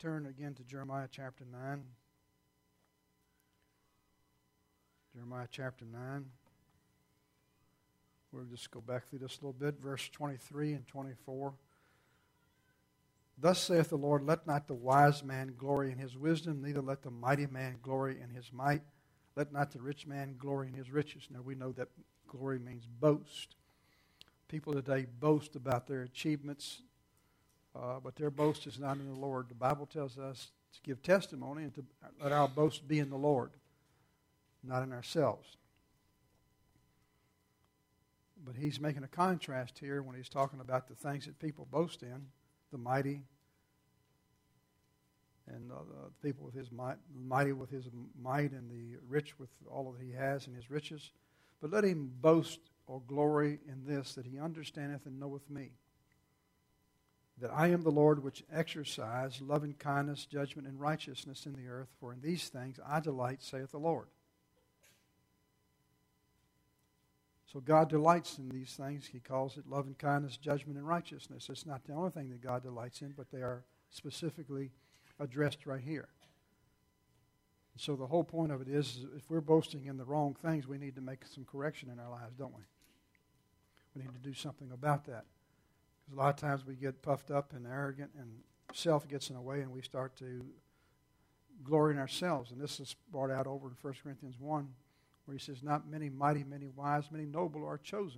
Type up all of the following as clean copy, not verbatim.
turn again to Jeremiah chapter 9. Jeremiah chapter 9. We'll just go back through this a little bit. Verse 23 and 24. Thus saith the Lord, let not the wise man glory in his wisdom, neither let the mighty man glory in his might. Let not the rich man glory in his riches. Now we know that glory means boast. People today boast about their achievements, but their boast is not in the Lord. The Bible tells us to give testimony and to let our boast be in the Lord, not in ourselves. But he's making a contrast here when he's talking about the things that people boast in, the mighty, and the people with his might, mighty with his might, and the rich with all that he has and his riches. But let him boast or glory in this, that he understandeth and knoweth me, that I am the Lord which exercise loving kindness, judgment, and righteousness in the earth, for in these things I delight, saith the Lord. So God delights in these things. He calls it loving kindness, judgment, and righteousness. It's not the only thing that God delights in, but they are specifically addressed right here. So the whole point of it is, if we're boasting in the wrong things, we need to make some correction in our lives, don't we? We need to do something about that. Because a lot of times we get puffed up and arrogant, and self gets in the way, and we start to glory in ourselves. And this is brought out over in 1 Corinthians 1, where he says, not many mighty, many wise, many noble are chosen.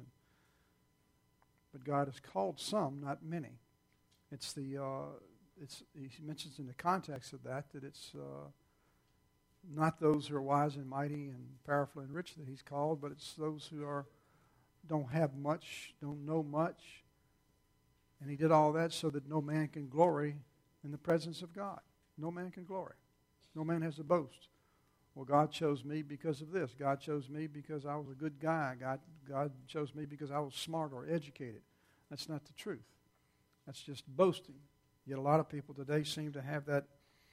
But God has called some, not many. He mentions in the context of that it's not those who are wise and mighty and powerful and rich that he's called, but it's those who don't have much, don't know much. And he did all that so that no man can glory in the presence of God. No man can glory. No man has to boast. Well, God chose me because of this. God chose me because I was a good guy. God chose me because I was smart or educated. That's not the truth. That's just boasting. Yet a lot of people today seem to have that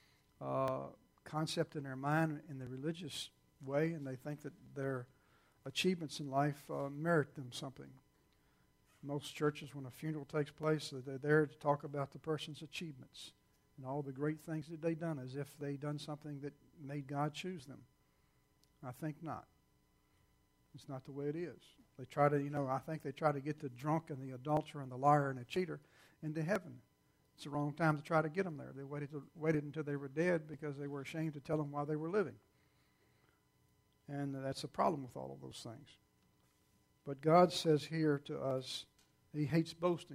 concept in their mind in the religious way, and they think that their achievements in life merit them something. Most churches, when a funeral takes place, they're there to talk about the person's achievements and all the great things that they've done, as if they've done something that made God choose them. I think not. It's not the way it is. They try to, I think they try to get the drunk and the adulterer and the liar and the cheater into heaven. It's the wrong time to try to get them there. They waited until they were dead because they were ashamed to tell them while they were living. And that's a problem with all of those things. But God says here to us, he hates boasting.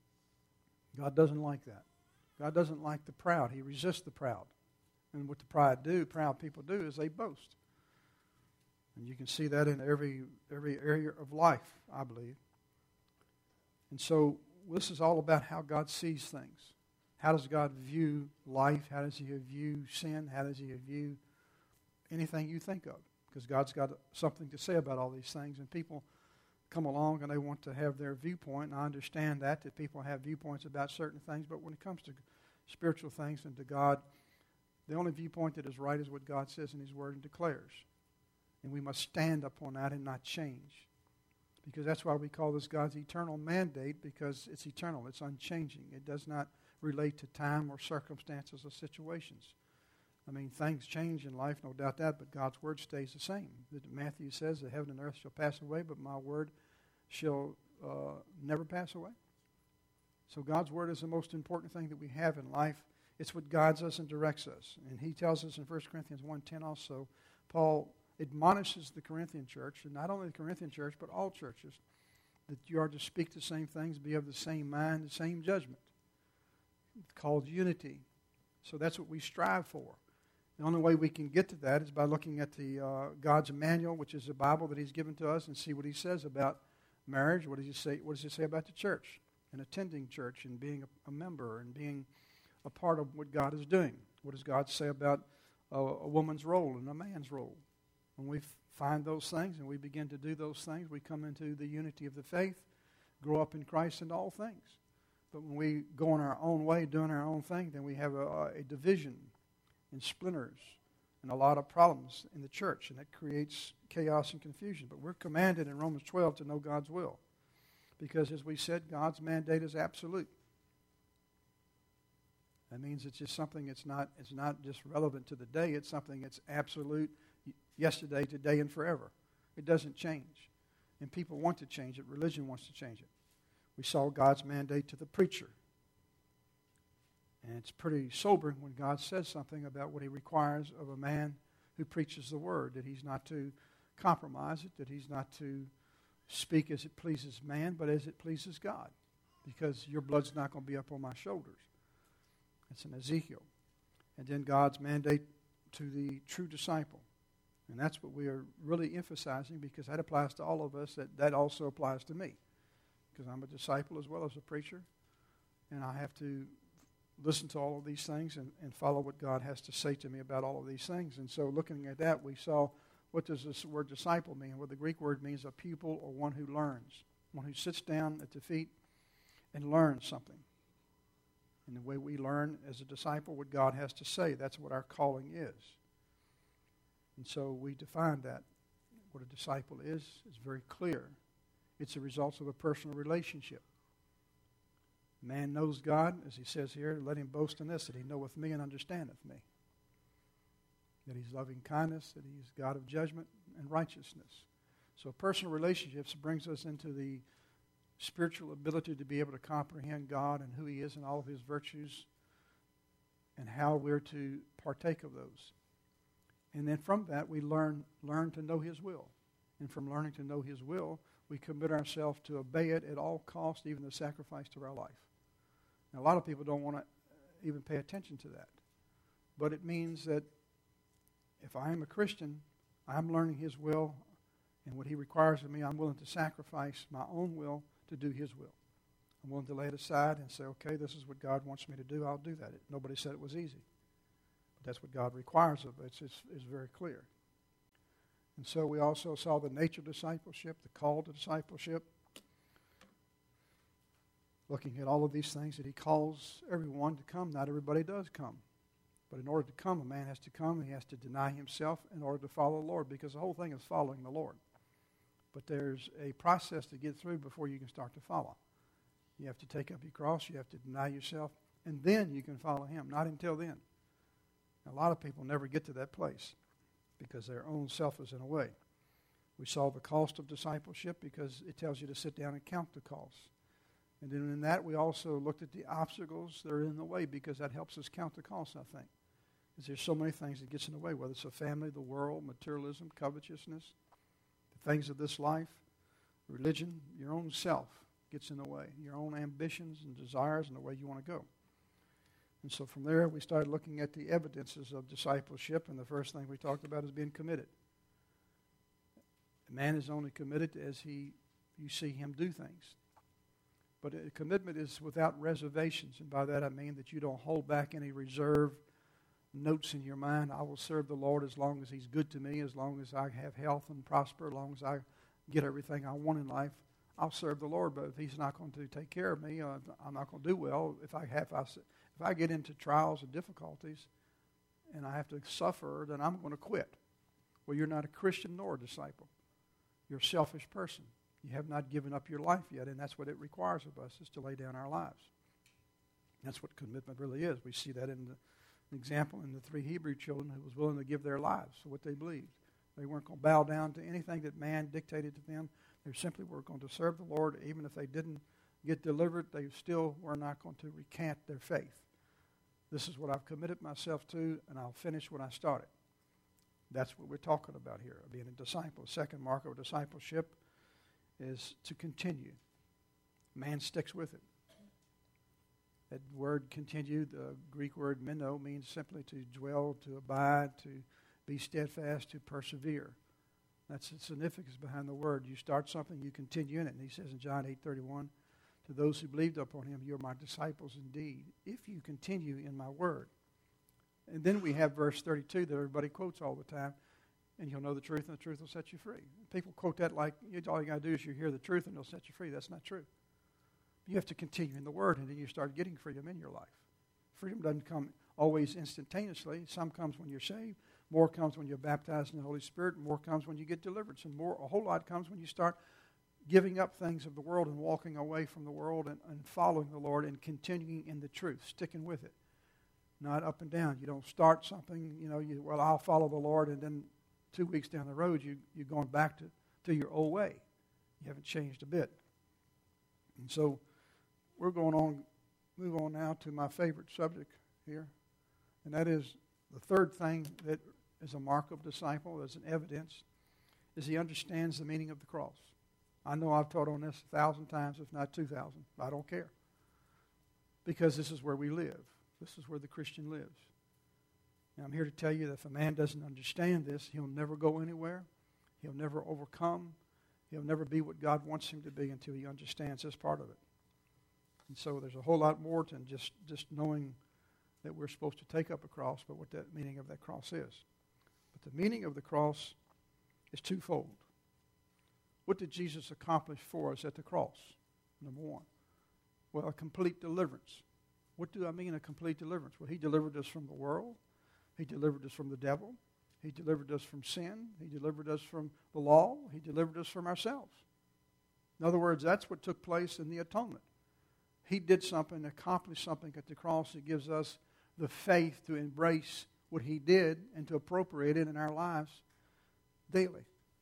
God doesn't like that. God doesn't like the proud. He resists the proud. And what the proud people do is they boast. And you can see that in every area of life, I believe. And so this is all about how God sees things. How does God view life? How does he view sin? How does he view anything you think of? Because God's got something to say about all these things. And people come along and they want to have their viewpoint. And I understand that people have viewpoints about certain things. But when it comes to spiritual things and to God, the only viewpoint that is right is what God says in his word and declares. And we must stand upon that and not change. Because that's why we call this God's eternal mandate, because it's eternal, it's unchanging. It does not relate to time or circumstances or situations. I mean, things change in life, no doubt that, but God's word stays the same. Matthew says that heaven and earth shall pass away, but my word shall never pass away. So God's word is the most important thing that we have in life. It's what guides us and directs us. And he tells us in 1 Corinthians 1:10 also, Paul admonishes the Corinthian church, and not only the Corinthian church, but all churches, that you are to speak the same things, be of the same mind, the same judgment. It's called unity. So that's what we strive for. The only way we can get to that is by looking at the God's manual, which is the Bible that he's given to us, and see what he says about marriage. What does he say about the church, and attending church, and being a member, and being a part of what God is doing? What does God say about a woman's role and a man's role? When we find those things and we begin to do those things, we come into the unity of the faith, grow up in Christ in all things. But when we go on our own way, doing our own thing, then we have a division and splinters and a lot of problems in the church, and that creates chaos and confusion. But we're commanded in Romans 12 to know God's will, because as we said, God's mandate is absolute. That means it's just something it's not just relevant to the day. It's something that's absolute yesterday, today, and forever. It doesn't change. And people want to change it. Religion wants to change it. We saw God's mandate to the preacher. And it's pretty sobering when God says something about what he requires of a man who preaches the word, that he's not to compromise it, that he's not to speak as it pleases man, but as it pleases God, because your blood's not going to be up on my shoulders. It's in Ezekiel. And then God's mandate to the true disciple. And that's what we are really emphasizing, because that applies to all of us. That also applies to me, because I'm a disciple as well as a preacher, and I have to listen to all of these things and follow what God has to say to me about all of these things. And so looking at that, we saw, what does this word disciple mean? Well, the Greek word means a pupil, or one who learns, one who sits down at the feet and learns something. And the way we learn as a disciple what God has to say, that's what our calling is. And so we define that. What a disciple is very clear. It's a result of a personal relationship. Man knows God, as he says here, let him boast in this, that he knoweth me and understandeth me. That he's loving kindness, that he's God of judgment and righteousness. So personal relationships brings us into the spiritual ability to be able to comprehend God and who he is and all of his virtues and how we're to partake of those. And then from that, we learn to know his will. And from learning to know his will, we commit ourselves to obey it at all costs, even the sacrifice to our life. Now, a lot of people don't want to even pay attention to that. But it means that if I am a Christian, I'm learning his will, and what he requires of me, I'm willing to sacrifice my own will to do his will. I'm willing to lay it aside and say, okay, this is what God wants me to do, I'll do that. Nobody said it was easy. But that's what God requires of us. It's very clear. And so we also saw the nature of discipleship, the call to discipleship, looking at all of these things that he calls everyone to come. Not everybody does come. But in order to come, a man has to come. He has to deny himself in order to follow the Lord, because the whole thing is following the Lord. But there's a process to get through before you can start to follow. You have to take up your cross. You have to deny yourself. And then you can follow him. Not until then. A lot of people never get to that place because their own self is in a way. We saw the cost of discipleship because it tells you to sit down and count the cost. And then in that, we also looked at the obstacles that are in the way, because that helps us count the cost, I think. Because there's so many things that gets in the way, whether it's a family, the world, materialism, covetousness, the things of this life, religion, your own self gets in the way, your own ambitions and desires and the way you want to go. And so from there, we started looking at the evidences of discipleship, and the first thing we talked about is being committed. A man is only committed as you see him do things. But a commitment is without reservations, and by that I mean that you don't hold back any reserve notes in your mind. I will serve the Lord as long as he's good to me, as long as I have health and prosper, as long as I get everything I want in life. I'll serve the Lord, but if he's not going to take care of me, I'm not going to do well. If I get into trials and difficulties and I have to suffer, then I'm going to quit. Well, you're not a Christian nor a disciple. You're a selfish person. You have not given up your life yet, and that's what it requires of us, is to lay down our lives. That's what commitment really is. We see that in the example in the 3 Hebrew children who was willing to give their lives for what they believed. They weren't going to bow down to anything that man dictated to them. They simply were going to serve the Lord. Even if they didn't get delivered, they still were not going to recant their faith. This is what I've committed myself to, and I'll finish what I started. That's what we're talking about here, being a disciple. The second mark of discipleship is to continue. Man sticks with it. That word continue, the Greek word meno, means simply to dwell, to abide, to be steadfast, to persevere. That's the significance behind the word. You start something, you continue in it. And he says in John 8:31, to those who believed upon him, you are my disciples indeed, if you continue in my word. And then we have verse 32 that everybody quotes all the time, and you'll know the truth, and the truth will set you free. People quote that like, all you got to do is you hear the truth, and it'll set you free. That's not true. You have to continue in the word, and then you start getting freedom in your life. Freedom doesn't come always instantaneously. Some comes when you're saved. More comes when you're baptized in the Holy Spirit. More comes when you get deliverance. And a whole lot comes when you start giving up things of the world and walking away from the world and following the Lord and continuing in the truth, sticking with it. not up and down. You don't start something, well, I'll follow the Lord, and then 2 weeks down the road, you're going back to your old way. You haven't changed a bit. And so we're going on, move on now to my favorite subject here, and that is the third thing that is a mark of a disciple, as an evidence, is he understands the meaning of the cross. I know I've taught on this 1,000 times, if not 2,000. I don't care. Because this is where we live. This is where the Christian lives. And I'm here to tell you that if a man doesn't understand this, he'll never go anywhere. He'll never overcome. He'll never be what God wants him to be until he understands this part of it. And so there's a whole lot more than just knowing that we're supposed to take up a cross, but what that meaning of that cross is. But the meaning of the cross is twofold. What did Jesus accomplish for us at the cross? Number one. Well, a complete deliverance. What do I mean a complete deliverance? Well, he delivered us from the world. He delivered us from the devil. He delivered us from sin. He delivered us from the law. He delivered us from ourselves. In other words, that's what took place in the atonement. He did something, accomplished something at the cross that gives us the faith to embrace what he did and to appropriate it in our lives daily.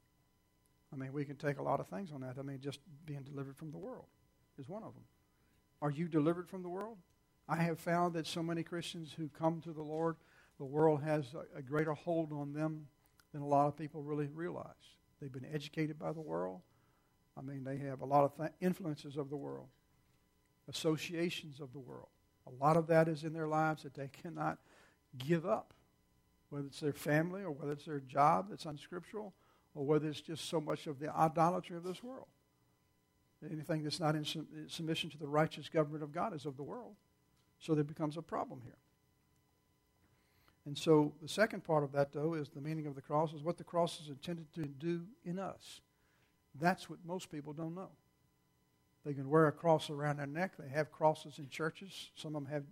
I mean, we can take a lot of things on that. I mean, just being delivered from the world is one of them. Are you delivered from the world? I have found that so many Christians who come to the Lord, the world has a greater hold on them than a lot of people really realize. They've been educated by the world. I mean, they have a lot of influences of the world, associations of the world. A lot of that is in their lives that they cannot give up, whether it's their family or whether it's their job that's unscriptural, or whether it's just so much of the idolatry of this world. Anything that's not in submission to the righteous government of God is of the world. So there becomes a problem here. And so the second part of that, though, is the meaning of the cross, is what the cross is intended to do in us. That's what most people don't know. They can wear a cross around their neck. They have crosses in churches. Some of them have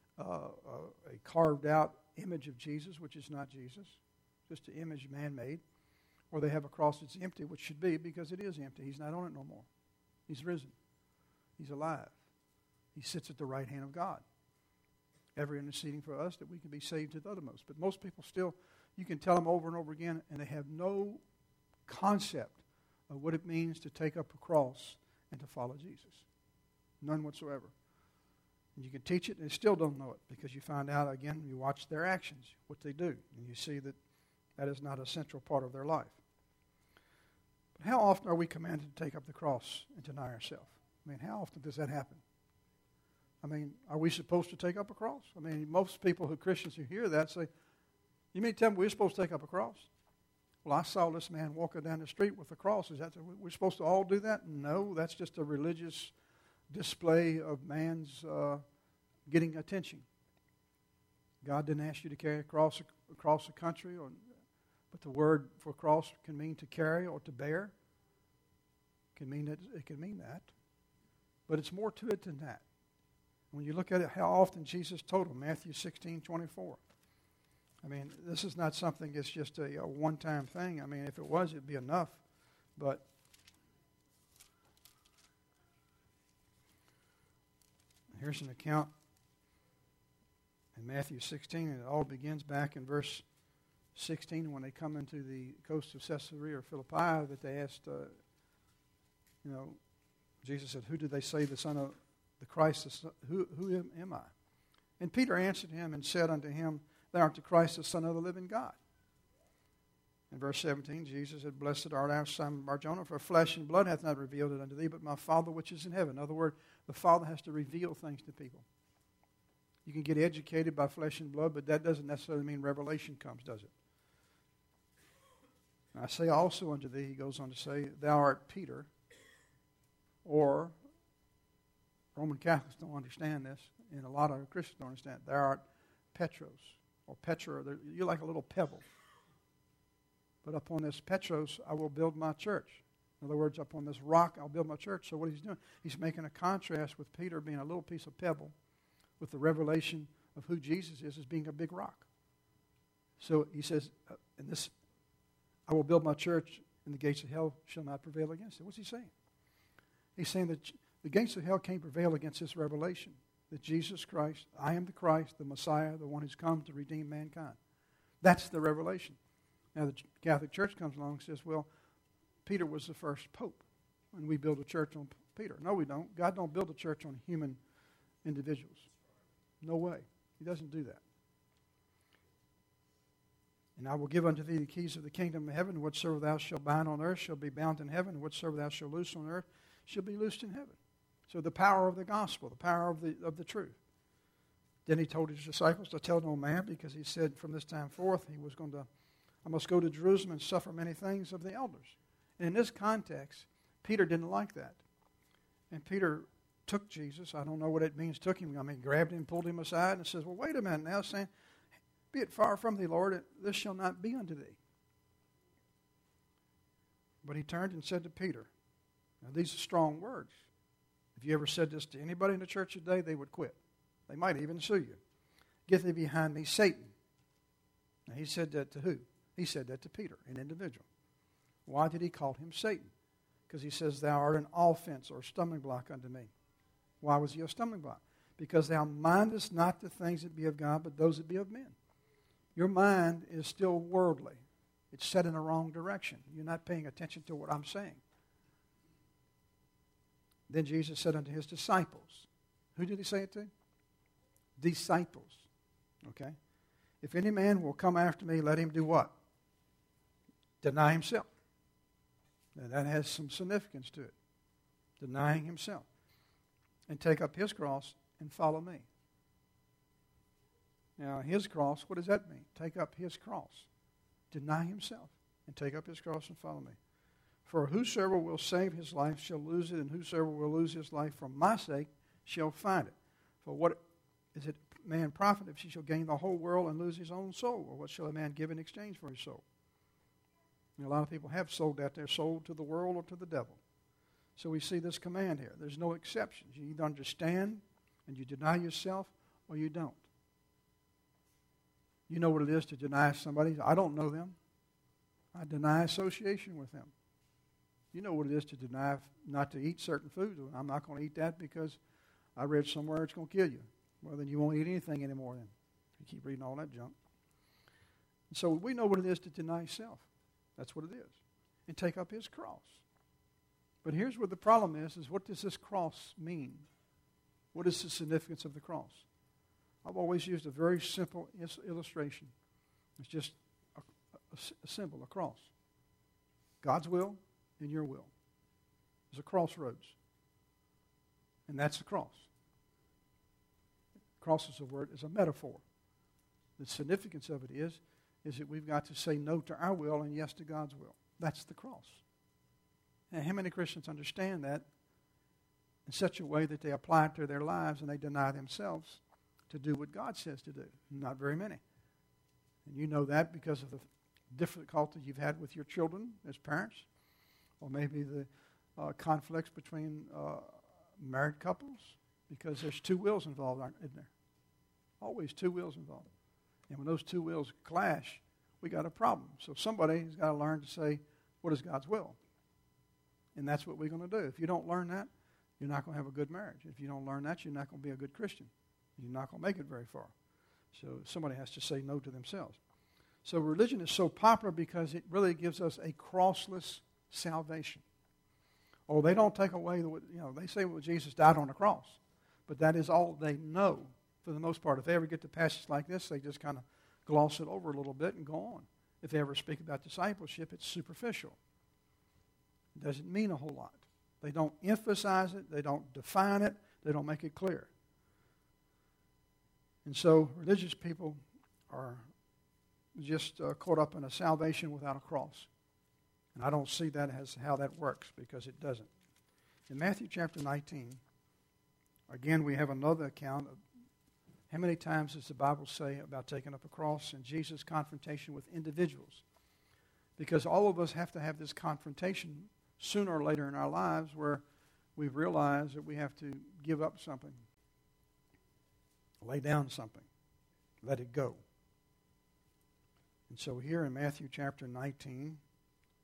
a carved out image of Jesus, which is not Jesus, just an image man-made. Or they have a cross that's empty, which should be, because it is empty. He's not on it no more. He's risen. He's alive. He sits at the right hand of God, ever interceding for us that we can be saved to the uttermost. But most people still, you can tell them over and over again, and they have no concept of what it means to take up a cross and to follow Jesus. None whatsoever. And you can teach it, and they still don't know it, because you find out, again, you watch their actions, what they do, and you see that that is not a central part of their life. But how often are we commanded to take up the cross and deny ourselves? I mean, how often does that happen? I mean, are we supposed to take up a cross? I mean, most people Christians who hear that say, you mean to tell me we're supposed to take up a cross? Well, I saw this man walking down the street with a cross. Is that we're supposed to all do that? No, that's just a religious display of man's getting attention. God didn't ask you to carry a cross across the country, but the word for cross can mean to carry or to bear. It can mean that. But it's more to it than that. When you look at it, how often Jesus told them, Matthew 16:24. I mean, this is not something that's just a one-time thing. I mean, if it was, it'd be enough. But here's an account in Matthew 16, and it all begins back in verse 16 when they come into the coast of Caesarea or Philippi, that they asked, Jesus said, who do they say the Son of the Christ, who am I? And Peter answered him and said unto him, thou art the Christ, the Son of the living God. In verse 17, Jesus said, blessed art thou, Simon Bar-Jonah, for flesh and blood hath not revealed it unto thee, but my Father which is in heaven. In other words, the Father has to reveal things to people. You can get educated by flesh and blood, but that doesn't necessarily mean revelation comes, does it? And I say also unto thee, he goes on to say, thou art Peter, or Roman Catholics don't understand this, and a lot of Christians don't understand it. Thou art Petros, or Petra. You're like a little pebble. But upon this Petros, I will build my church. In other words, upon this rock, I'll build my church. So what he's doing, he's making a contrast with Peter being a little piece of pebble with the revelation of who Jesus is as being a big rock. So he says, I will build my church, and the gates of hell shall not prevail against it. What's he saying? He's saying that the gates of hell can't prevail against this revelation. that Jesus Christ, I am the Christ, the Messiah, the one who's come to redeem mankind. That's the revelation. Now the Catholic Church comes along and says, well, Peter was the first pope, and we build a church on Peter. No, we don't. God don't build a church on human individuals. No way. He doesn't do that. And I will give unto thee the keys of the kingdom of heaven. Whatsoever thou shalt bind on earth shall be bound in heaven. And whatsoever thou shalt loose on earth shall be loosed in heaven. So the power of the gospel, the power of the truth. Then he told his disciples to tell no man, because he said from this time forth I must go to Jerusalem and suffer many things of the elders. And in this context, Peter didn't like that. And Peter took Jesus. I don't know what it means, took him. I mean, grabbed him, pulled him aside, and says, well, wait a minute now, saying, be it far from thee, Lord, this shall not be unto thee. But he turned and said to Peter, now these are strong words. If you ever said this to anybody in the church today, they would quit. They might even sue you. Get thee behind me, Satan. Now he said that to who? He said that to Peter, an individual. Why did he call him Satan? Because he says, thou art an offense or a stumbling block unto me. Why was he a stumbling block? Because thou mindest not the things that be of God, but those that be of men. Your mind is still worldly. It's set in the wrong direction. You're not paying attention to what I'm saying. Then Jesus said unto his disciples. Who did he say it to? Disciples. Okay? If any man will come after me, let him do what? Deny himself. Now that has some significance to it. Denying himself. And take up his cross and follow me. Now, his cross, what does that mean? Take up his cross. Deny himself and take up his cross and follow me. For whosoever will save his life shall lose it, and whosoever will lose his life for my sake shall find it. For what is it man profit if he shall gain the whole world and lose his own soul? Or what shall a man give in exchange for his soul? And a lot of people have sold that. They're sold to the world or to the devil. So we see this command here. There's no exceptions. You either understand and you deny yourself, or you don't. You know what it is to deny somebody. I don't know them. I deny association with them. You know what it is to deny not to eat certain foods. I'm not going to eat that because I read somewhere it's going to kill you. Well, then you won't eat anything anymore then. You keep reading all that junk. And so we know what it is to deny self. That's what it is. And take up his cross. But here's where the problem is what does this cross mean? What is the significance of the cross? I've always used a very simple illustration. It's just a symbol, a cross. God's will and your will. There's a crossroads. And that's the cross. Cross is a word, is a metaphor. The significance of it is that we've got to say no to our will and yes to God's will. That's the cross. And how many Christians understand that in such a way that they apply it to their lives and they deny themselves to do what God says to do? Not very many. And you know that because of the difficulty you've had with your children as parents, or maybe the conflicts between married couples, because there's two wills involved, isn't there? Always two wills involved. And when those two wills clash, we got a problem. So somebody's got to learn to say, what is God's will? And that's what we're going to do. If you don't learn that, you're not going to have a good marriage. If you don't learn that, you're not going to be a good Christian. You're not going to make it very far. So somebody has to say no to themselves. So religion is so popular because it really gives us a crossless salvation. Oh, they don't take away they say well, Jesus died on the cross. But that is all they know for the most part. If they ever get to passages like this, they just kind of gloss it over a little bit and go on. If they ever speak about discipleship, it's superficial. It doesn't mean a whole lot. They don't emphasize it. They don't define it. They don't make it clear. And so religious people are just caught up in a salvation without a cross. And I don't see that as how that works, because it doesn't. In Matthew chapter 19, again, we have another account of how many times does the Bible say about taking up a cross and Jesus' confrontation with individuals? Because all of us have to have this confrontation sooner or later in our lives where we've realized that we have to give up something, lay down something, let it go. And so here in Matthew chapter 19,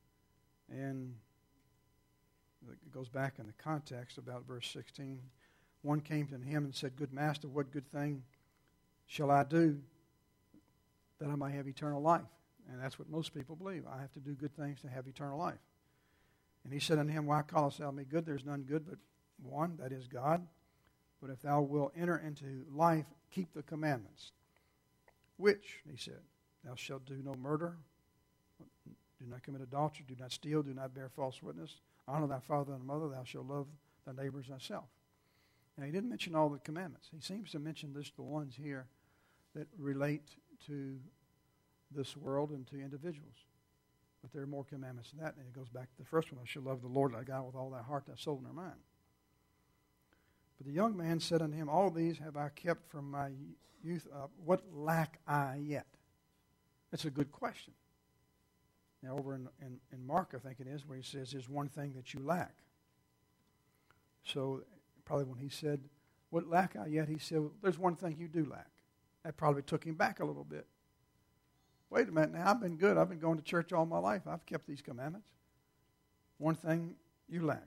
and it goes back in the context about verse 16, One came to him and said, Good master, what good thing shall I do that I may have eternal life? And that's what most people believe. I have to do good things to have eternal life. And he said unto him, Why callest thou me good? There's none good but one, that is God. But if thou wilt enter into life, keep the commandments. Which, he said, thou shalt do no murder, do not commit adultery, do not steal, do not bear false witness, honor thy father and mother, thou shalt love thy neighbor as thyself. Now, he didn't mention all the commandments. He seems to mention just the ones here that relate to this world and to individuals. But there are more commandments than that, and it goes back to the first one. I shall love the Lord thy God with all thy heart, thy soul, and thy mind. But the young man said unto him, All these have I kept from my youth up. What lack I yet? That's a good question. Now, over in Mark, I think it is, where he says, There's one thing that you lack. So, probably when he said, What lack I yet? He said, There's one thing you do lack. That probably took him back a little bit. Wait a minute, now I've been good. I've been going to church all my life. I've kept these commandments. One thing you lack.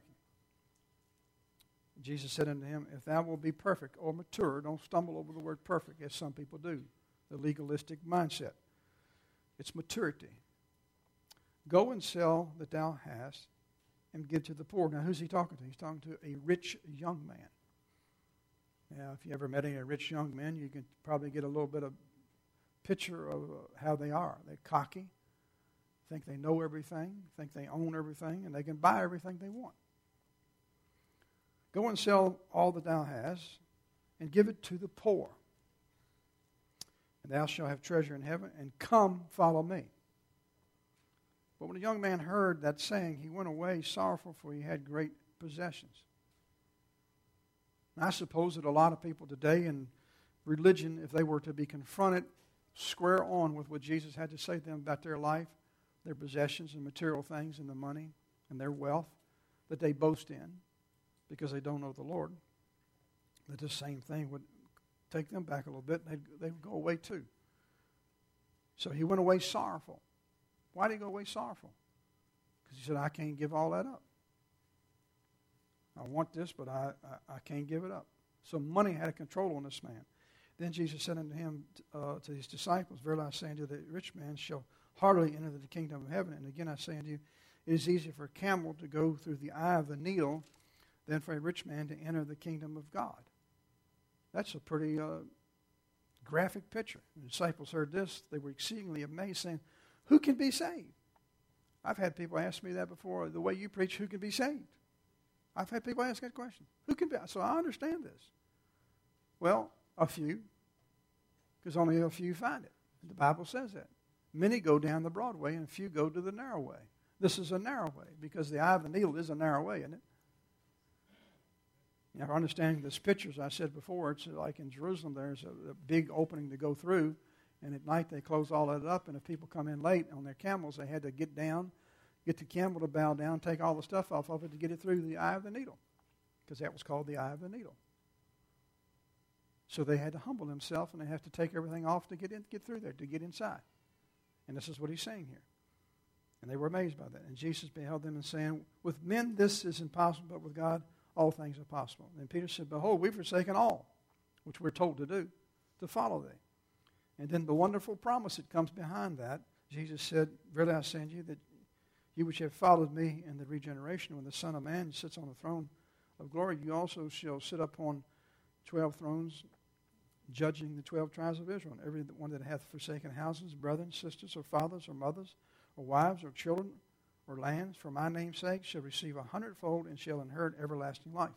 Jesus said unto him, If thou wilt be perfect or mature, don't stumble over the word perfect, as some people do, the legalistic mindset. It's maturity. Go and sell that thou hast and give to the poor. Now, who's he talking to? He's talking to a rich young man. Now, if you ever met any rich young men, you can probably get a little bit of picture of how they are. They're cocky, think they know everything, think they own everything, and they can buy everything they want. Go and sell all that thou hast, and give it to the poor. And thou shalt have treasure in heaven, and come, follow me. But when the young man heard that saying, he went away sorrowful, for he had great possessions. And I suppose that a lot of people today in religion, if they were to be confronted square on with what Jesus had to say to them about their life, their possessions and material things and the money and their wealth that they boast in because they don't know the Lord, that the same thing would take them back a little bit and they would go away too. So he went away sorrowful. Why did he go away sorrowful? Because he said, I can't give all that up. I want this, but I can't give it up. So money had a control on this man. Then Jesus said unto him, to his disciples, Verily I say unto you, the rich man shall hardly enter the kingdom of heaven. And again I say unto you, it is easier for a camel to go through the eye of the needle than for a rich man to enter the kingdom of God. That's a pretty graphic picture. The disciples heard this. They were exceedingly amazed, saying, Who can be saved? I've had people ask me that before. The way you preach, who can be saved? I've had people ask that question. Who can be? So I understand this. Well, a few, because only a few find it. The Bible says that. Many go down the broad way and few go to the narrow way. This is a narrow way because the eye of the needle is a narrow way, isn't it? Now, for understanding this picture, as I said before, it's like in Jerusalem, there's a big opening to go through, and at night they close all that up, and if people come in late on their camels, they had to get down, get the camel to bow down, take all the stuff off of it to get it through the eye of the needle, because that was called the eye of the needle. So they had to humble themselves, and they have to take everything off to get through there, to get inside. And this is what he's saying here. And they were amazed by that. And Jesus beheld them and saying, With men this is impossible, but with God all things are possible. And Peter said, Behold, we've forsaken all, which we're told to do, to follow thee. And then the wonderful promise that comes behind that, Jesus said, Verily I say unto you, that you which have followed me in the regeneration, when the Son of Man sits on the throne of glory, you also shall sit upon 12 thrones, judging the 12 tribes of Israel. And every one that hath forsaken houses, brethren, sisters, or fathers, or mothers, or wives, or children, or lands, for my name's sake, shall receive 100-fold and shall inherit everlasting life.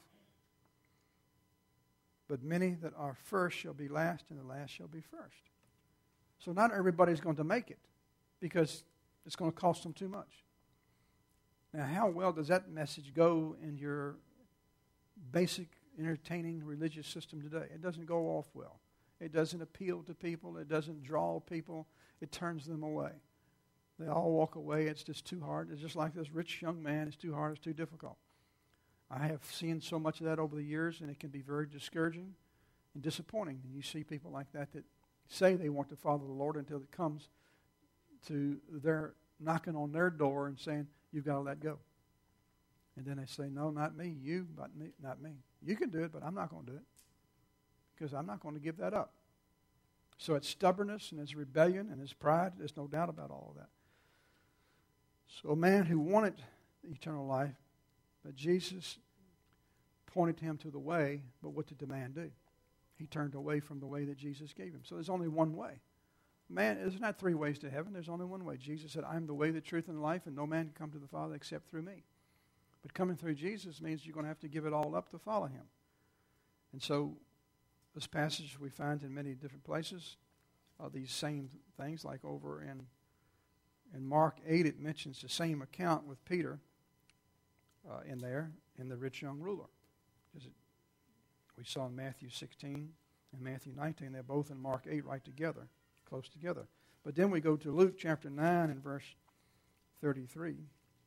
But many that are first shall be last, and the last shall be first. So not everybody's going to make it because it's going to cost them too much. Now, how well does that message go in your basic entertaining religious system today? It doesn't go off well. It doesn't appeal to people. It doesn't draw people. It turns them away. They all walk away. It's just too hard. It's just like this rich young man. It's too hard. It's too difficult. I have seen so much of that over the years, and it can be very discouraging and disappointing. And you see people like that say they want to follow the Lord until it comes to their knocking on their door and saying, you've got to let go. And then they say, no, not me, you, but me, not me. You can do it, but I'm not going to do it because I'm not going to give that up. So it's stubbornness and it's rebellion and it's pride. There's no doubt about all of that. So a man who wanted eternal life, but Jesus pointed him to the way, but what did the man do? He turned away from the way that Jesus gave him. So there's only one way. Man, there's not three ways to heaven. There's only one way. Jesus said, I'm the way, the truth, and the life, and no man can come to the Father except through me. But coming through Jesus means you're going to have to give it all up to follow him. And so this passage we find in many different places, these same things, like over in Mark 8, it mentions the same account with Peter in there, in the rich young ruler. We saw in Matthew 16 and Matthew 19, they're both in Mark 8 right together, close together. But then we go to Luke chapter 9 and verse 33.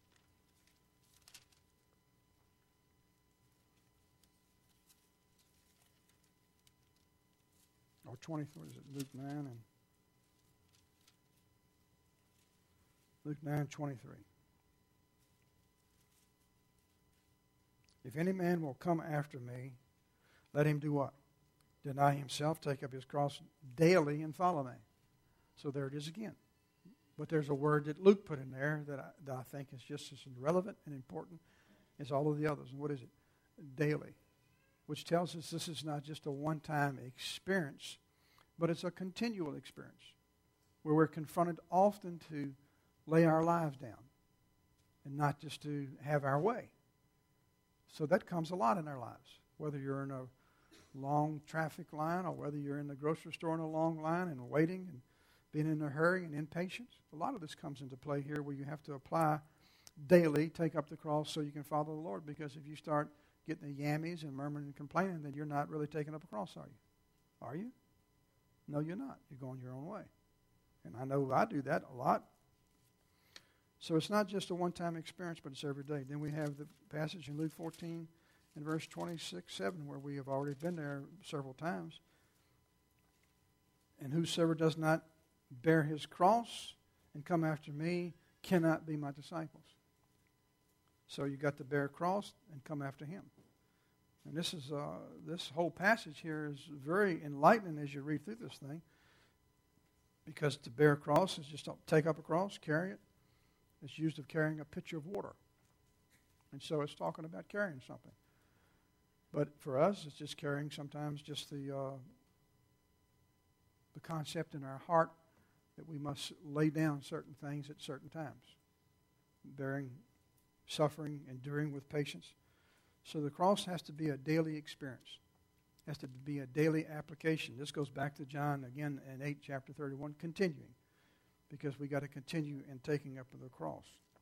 Or 24, is it Luke 9 and Luke 9:23. If any man will come after me, let him do what? Deny himself, take up his cross daily, and follow me. So there it is again. But there's a word that Luke put in there that I think is just as relevant and important as all of the others. And what is it? Daily. Which tells us this is not just a one-time experience, but it's a continual experience where we're confronted often to lay our lives down and not just to have our way. So that comes a lot in our lives, whether you're in a long traffic line or whether you're in the grocery store in a long line and waiting and being in a hurry and impatience. A lot of this comes into play here where you have to apply daily, take up the cross so you can follow the Lord, because if you start getting the yammies and murmuring and complaining, then you're not really taking up a cross, are you? Are you? No, you're not. You're going your own way. And I know I do that a lot. So it's not just a one-time experience, but it's every day. Then we have the passage in Luke 14 and verse 26-7, where we have already been there several times. And whosoever does not bear his cross and come after me cannot be my disciples. So you got to bear a cross and come after him. And this whole passage here is very enlightening as you read through this thing, because to bear a cross is just to take up a cross, carry it. It's used of carrying a pitcher of water. And so it's talking about carrying something. But for us, it's just carrying sometimes just the concept in our heart that we must lay down certain things at certain times. Bearing, suffering, enduring with patience. So the cross has to be a daily experience. It has to be a daily application. This goes back to John again in 8, chapter 31, continuing. Because we got to continue in taking up the cross.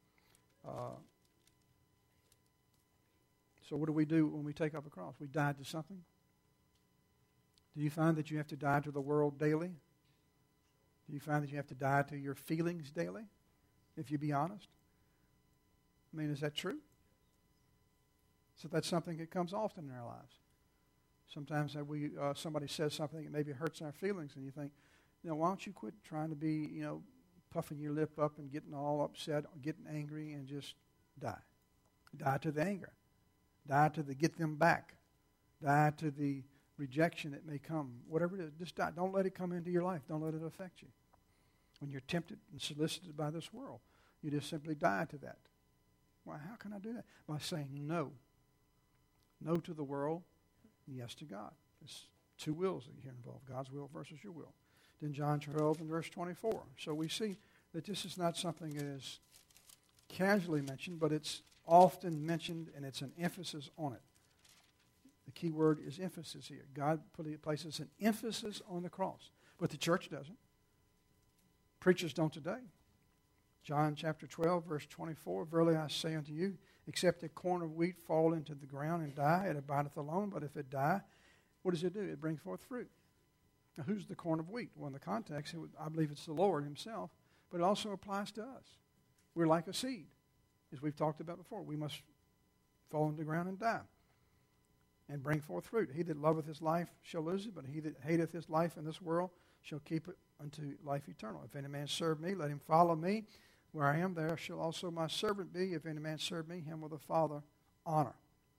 So what do we do when we take up a cross? We die to something. Do you find that you have to die to the world daily? Do you find that you have to die to your feelings daily? If you be honest. I mean, is that true? So that's something that comes often in our lives. Sometimes that somebody says something that maybe hurts our feelings, and you think, why don't you quit trying to be, puffing your lip up and getting all upset, getting angry, and just die. Die to the anger. Die to the get them back. Die to the rejection that may come. Whatever it is, just die. Don't let it come into your life. Don't let it affect you. When you're tempted and solicited by this world, you just simply die to that. Well, how can I do that? By saying no. No to the world, yes to God. It's two wills that here involved, God's will versus your will. Then John 12 and verse 24. So we see that this is not something that is casually mentioned, but it's often mentioned, and it's an emphasis on it. The key word is emphasis here. God places an emphasis on the cross, but the church doesn't. Preachers don't today. John chapter 12, verse 24, verily I say unto you, except a corn of wheat fall into the ground and die, it abideth alone, but if it die, what does it do? It brings forth fruit. Now, who's the corn of wheat? Well, in the context, I believe it's the Lord himself, but it also applies to us. We're like a seed, as we've talked about before. We must fall into the ground and die and bring forth fruit. He that loveth his life shall lose it, but he that hateth his life in this world shall keep it unto life eternal. If any man serve me, let him follow me. Where I am, there shall also my servant be. If any man serve me, him will the Father honor.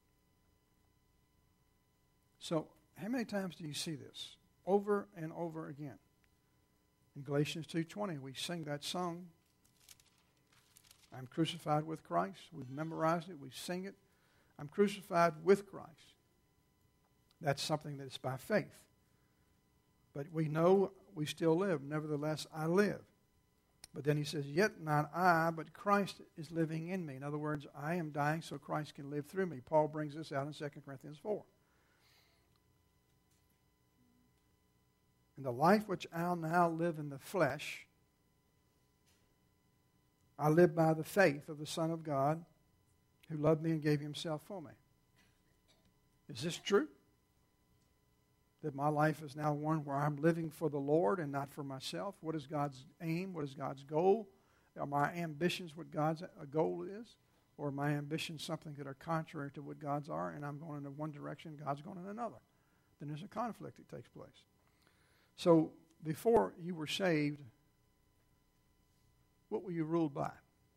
So, how many times do you see this? Over and over again. In Galatians 2:20, we sing that song, I'm crucified with Christ. We've memorized it. We sing it. I'm crucified with Christ. That's something that's by faith. But we know we still live. Nevertheless, I live. But then he says, yet not I, but Christ is living in me. In other words, I am dying so Christ can live through me. Paul brings this out in 2 Corinthians 4. And the life which I now live in the flesh, I live by the faith of the Son of God who loved me and gave himself for me. Is this true? That my life is now one where I'm living for the Lord and not for myself? What is God's aim? What is God's goal? Are my ambitions what God's goal is? Or are my ambitions something that are contrary to what God's are, and I'm going in one direction, God's going in another? Then there's a conflict that takes place. So before you were saved, what were you ruled by?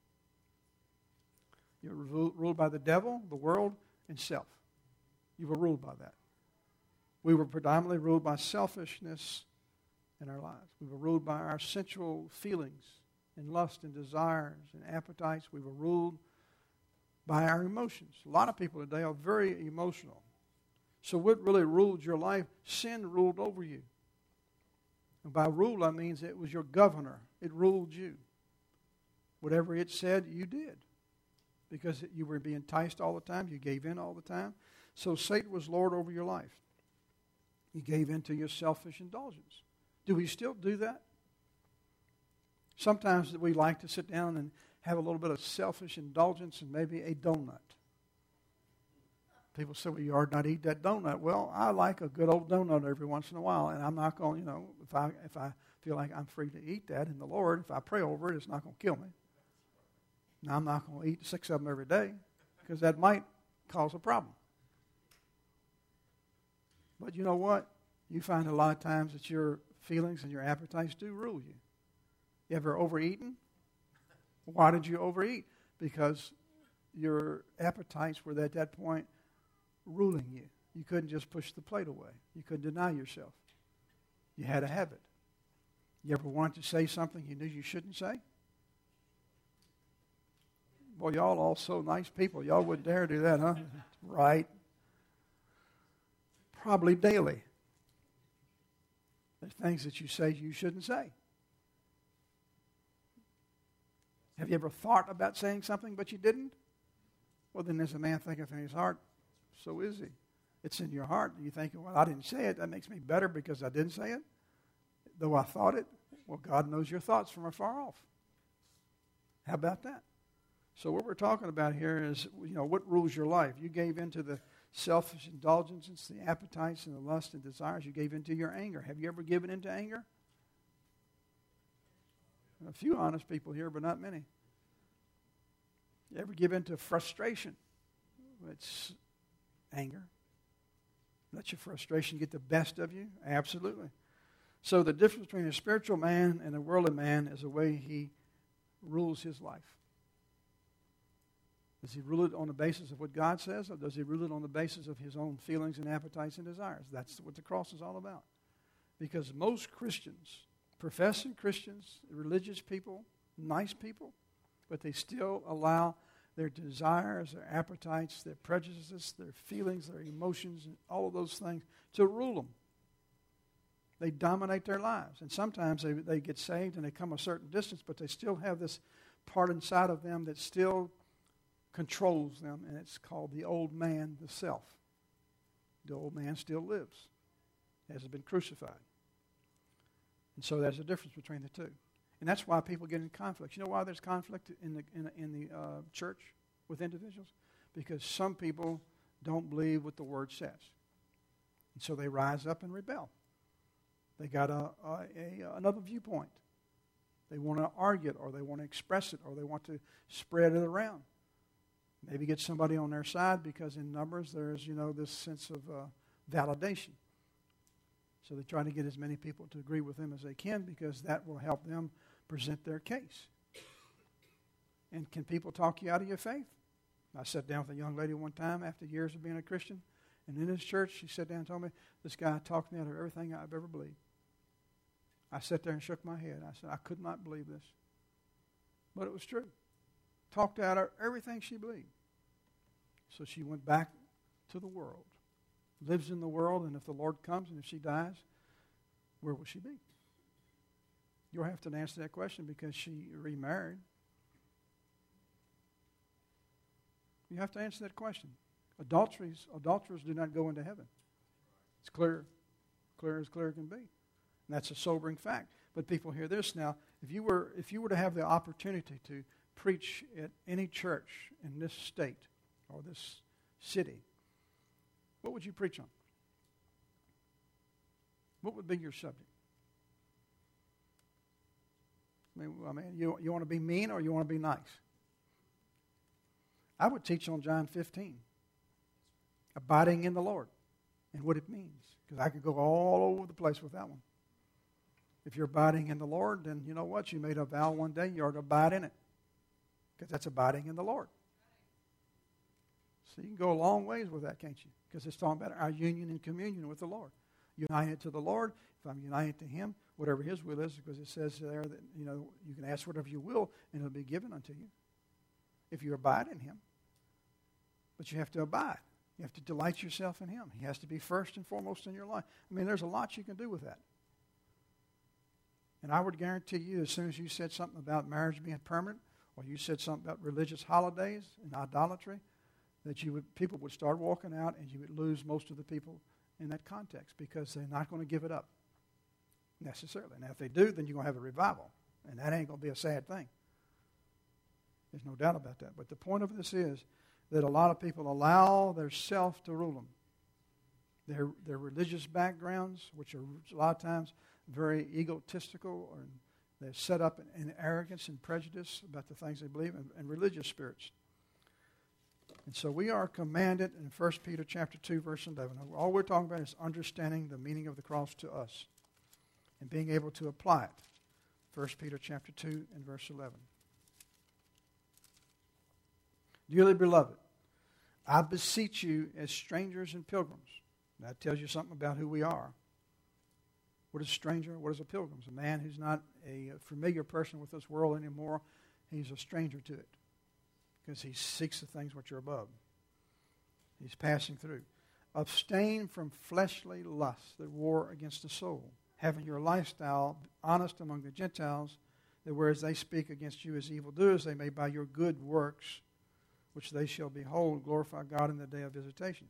You were ruled by the devil, the world, and self. You were ruled by that. We were predominantly ruled by selfishness in our lives. We were ruled by our sensual feelings and lust and desires and appetites. We were ruled by our emotions. A lot of people today are very emotional. So what really ruled your life? Sin ruled over you. And by rule, I mean it was your governor. It ruled you. Whatever it said, you did. Because you were being enticed all the time. You gave in all the time. So Satan was Lord over your life. You gave in to your selfish indulgence. Do we still do that? Sometimes we like to sit down and have a little bit of selfish indulgence and maybe a donut. People say, well, you ought not eat that donut. Well, I like a good old donut every once in a while, and I'm not going, if I feel like I'm free to eat that in the Lord, if I pray over it, it's not going to kill me. Now, I'm not going to eat 6 of them every day because that might cause a problem. But you know what? You find a lot of times that your feelings and your appetites do rule you. You ever overeaten? Why did you overeat? Because your appetites were at that point ruling you. You couldn't just push the plate away. You couldn't deny yourself. You had a habit. You ever wanted to say something you knew you shouldn't say? Boy, y'all all so nice people. Y'all wouldn't dare do that, huh? Right. Probably daily. There's things that you say you shouldn't say. Have you ever thought about saying something but you didn't? Well, then there's a man thinketh in his heart, so is he. It's in your heart. You think, well, I didn't say it. That makes me better because I didn't say it. Though I thought it. Well, God knows your thoughts from afar off. How about that? So what we're talking about here is, what rules your life? You gave into the selfish indulgences, the appetites, and the lust and desires. You gave into your anger. Have you ever given into anger? A few honest people here, but not many. You ever give into frustration? It's anger. Let your frustration get the best of you? Absolutely. So the difference between a spiritual man and a worldly man is the way he rules his life. Does he rule it on the basis of what God says, or does he rule it on the basis of his own feelings and appetites and desires? That's what the cross is all about. Because most Christians, professing Christians, religious people, nice people, but they still allow their desires, their appetites, their prejudices, their feelings, their emotions, and all of those things to rule them. They dominate their lives. And sometimes they get saved and they come a certain distance, but they still have this part inside of them that still controls them, and it's called the old man, the self. The old man still lives, hasn't been crucified. And so there's a difference between the two. And that's why people get in conflict. You know why there's conflict in the church with individuals? Because some people don't believe what the Word says. And so they rise up and rebel. They got another viewpoint. They want to argue it, or they want to express it, or they want to spread it around. Maybe get somebody on their side because in Numbers there's, this sense of validation. So they try to get as many people to agree with them as they can because that will help them present their case. And can people talk you out of your faith? I sat down with a young lady one time after years of being a Christian, and in this church, she sat down and told me, this guy talked me out of everything I've ever believed. I sat there and shook my head. I said, I could not believe this. But it was true. Talked out of everything she believed. So she went back to the world. Lives in the world, and if the Lord comes and if she dies, where will she be? You'll have to answer that question because she remarried. You have to answer that question. Adulterers do not go into heaven. It's clear as clear can be. And that's a sobering fact. But people hear this now. If you were to have the opportunity to preach at any church in this state or this city, what would you preach on? What would be your subject? I mean, you want to be mean or you want to be nice? I would teach on John 15, abiding in the Lord and what it means, because I could go all over the place with that one. If you're abiding in the Lord, then you know what? You made a vow one day, you are to abide in it, because that's abiding in the Lord. So you can go a long ways with that, can't you? Because it's talking about our union and communion with the Lord. United to the Lord. If I'm united to Him, whatever His will is, because it says there that, you can ask whatever you will, and it'll be given unto you. If you abide in Him. But you have to abide. You have to delight yourself in Him. He has to be first and foremost in your life. I mean, there's a lot you can do with that. And I would guarantee you, as soon as you said something about marriage being permanent, or you said something about religious holidays and idolatry, that people would start walking out, and you would lose most of the people in that context, because they're not going to give it up necessarily. Now, if they do, then you're going to have a revival, and that ain't going to be a sad thing. There's no doubt about that. But the point of this is that a lot of people allow their self to rule them. Their religious backgrounds, which are a lot of times very egotistical, or they're set up in arrogance and prejudice about the things they believe, and religious spirits. And so we are commanded in 1 Peter chapter 2, verse 11. All we're talking about is understanding the meaning of the cross to us and being able to apply it. 1 Peter chapter 2 and verse 11. Dearly beloved, I beseech you as strangers and pilgrims. That tells you something about who we are. What is a stranger? What is a pilgrim? It's a man who's not a familiar person with this world anymore. He's a stranger to it, because he seeks the things which are above. He's passing through. Abstain from fleshly lusts that war against the soul, having your lifestyle honest among the Gentiles, that whereas they speak against you as evildoers, they may by your good works, which they shall behold, glorify God in the day of visitation.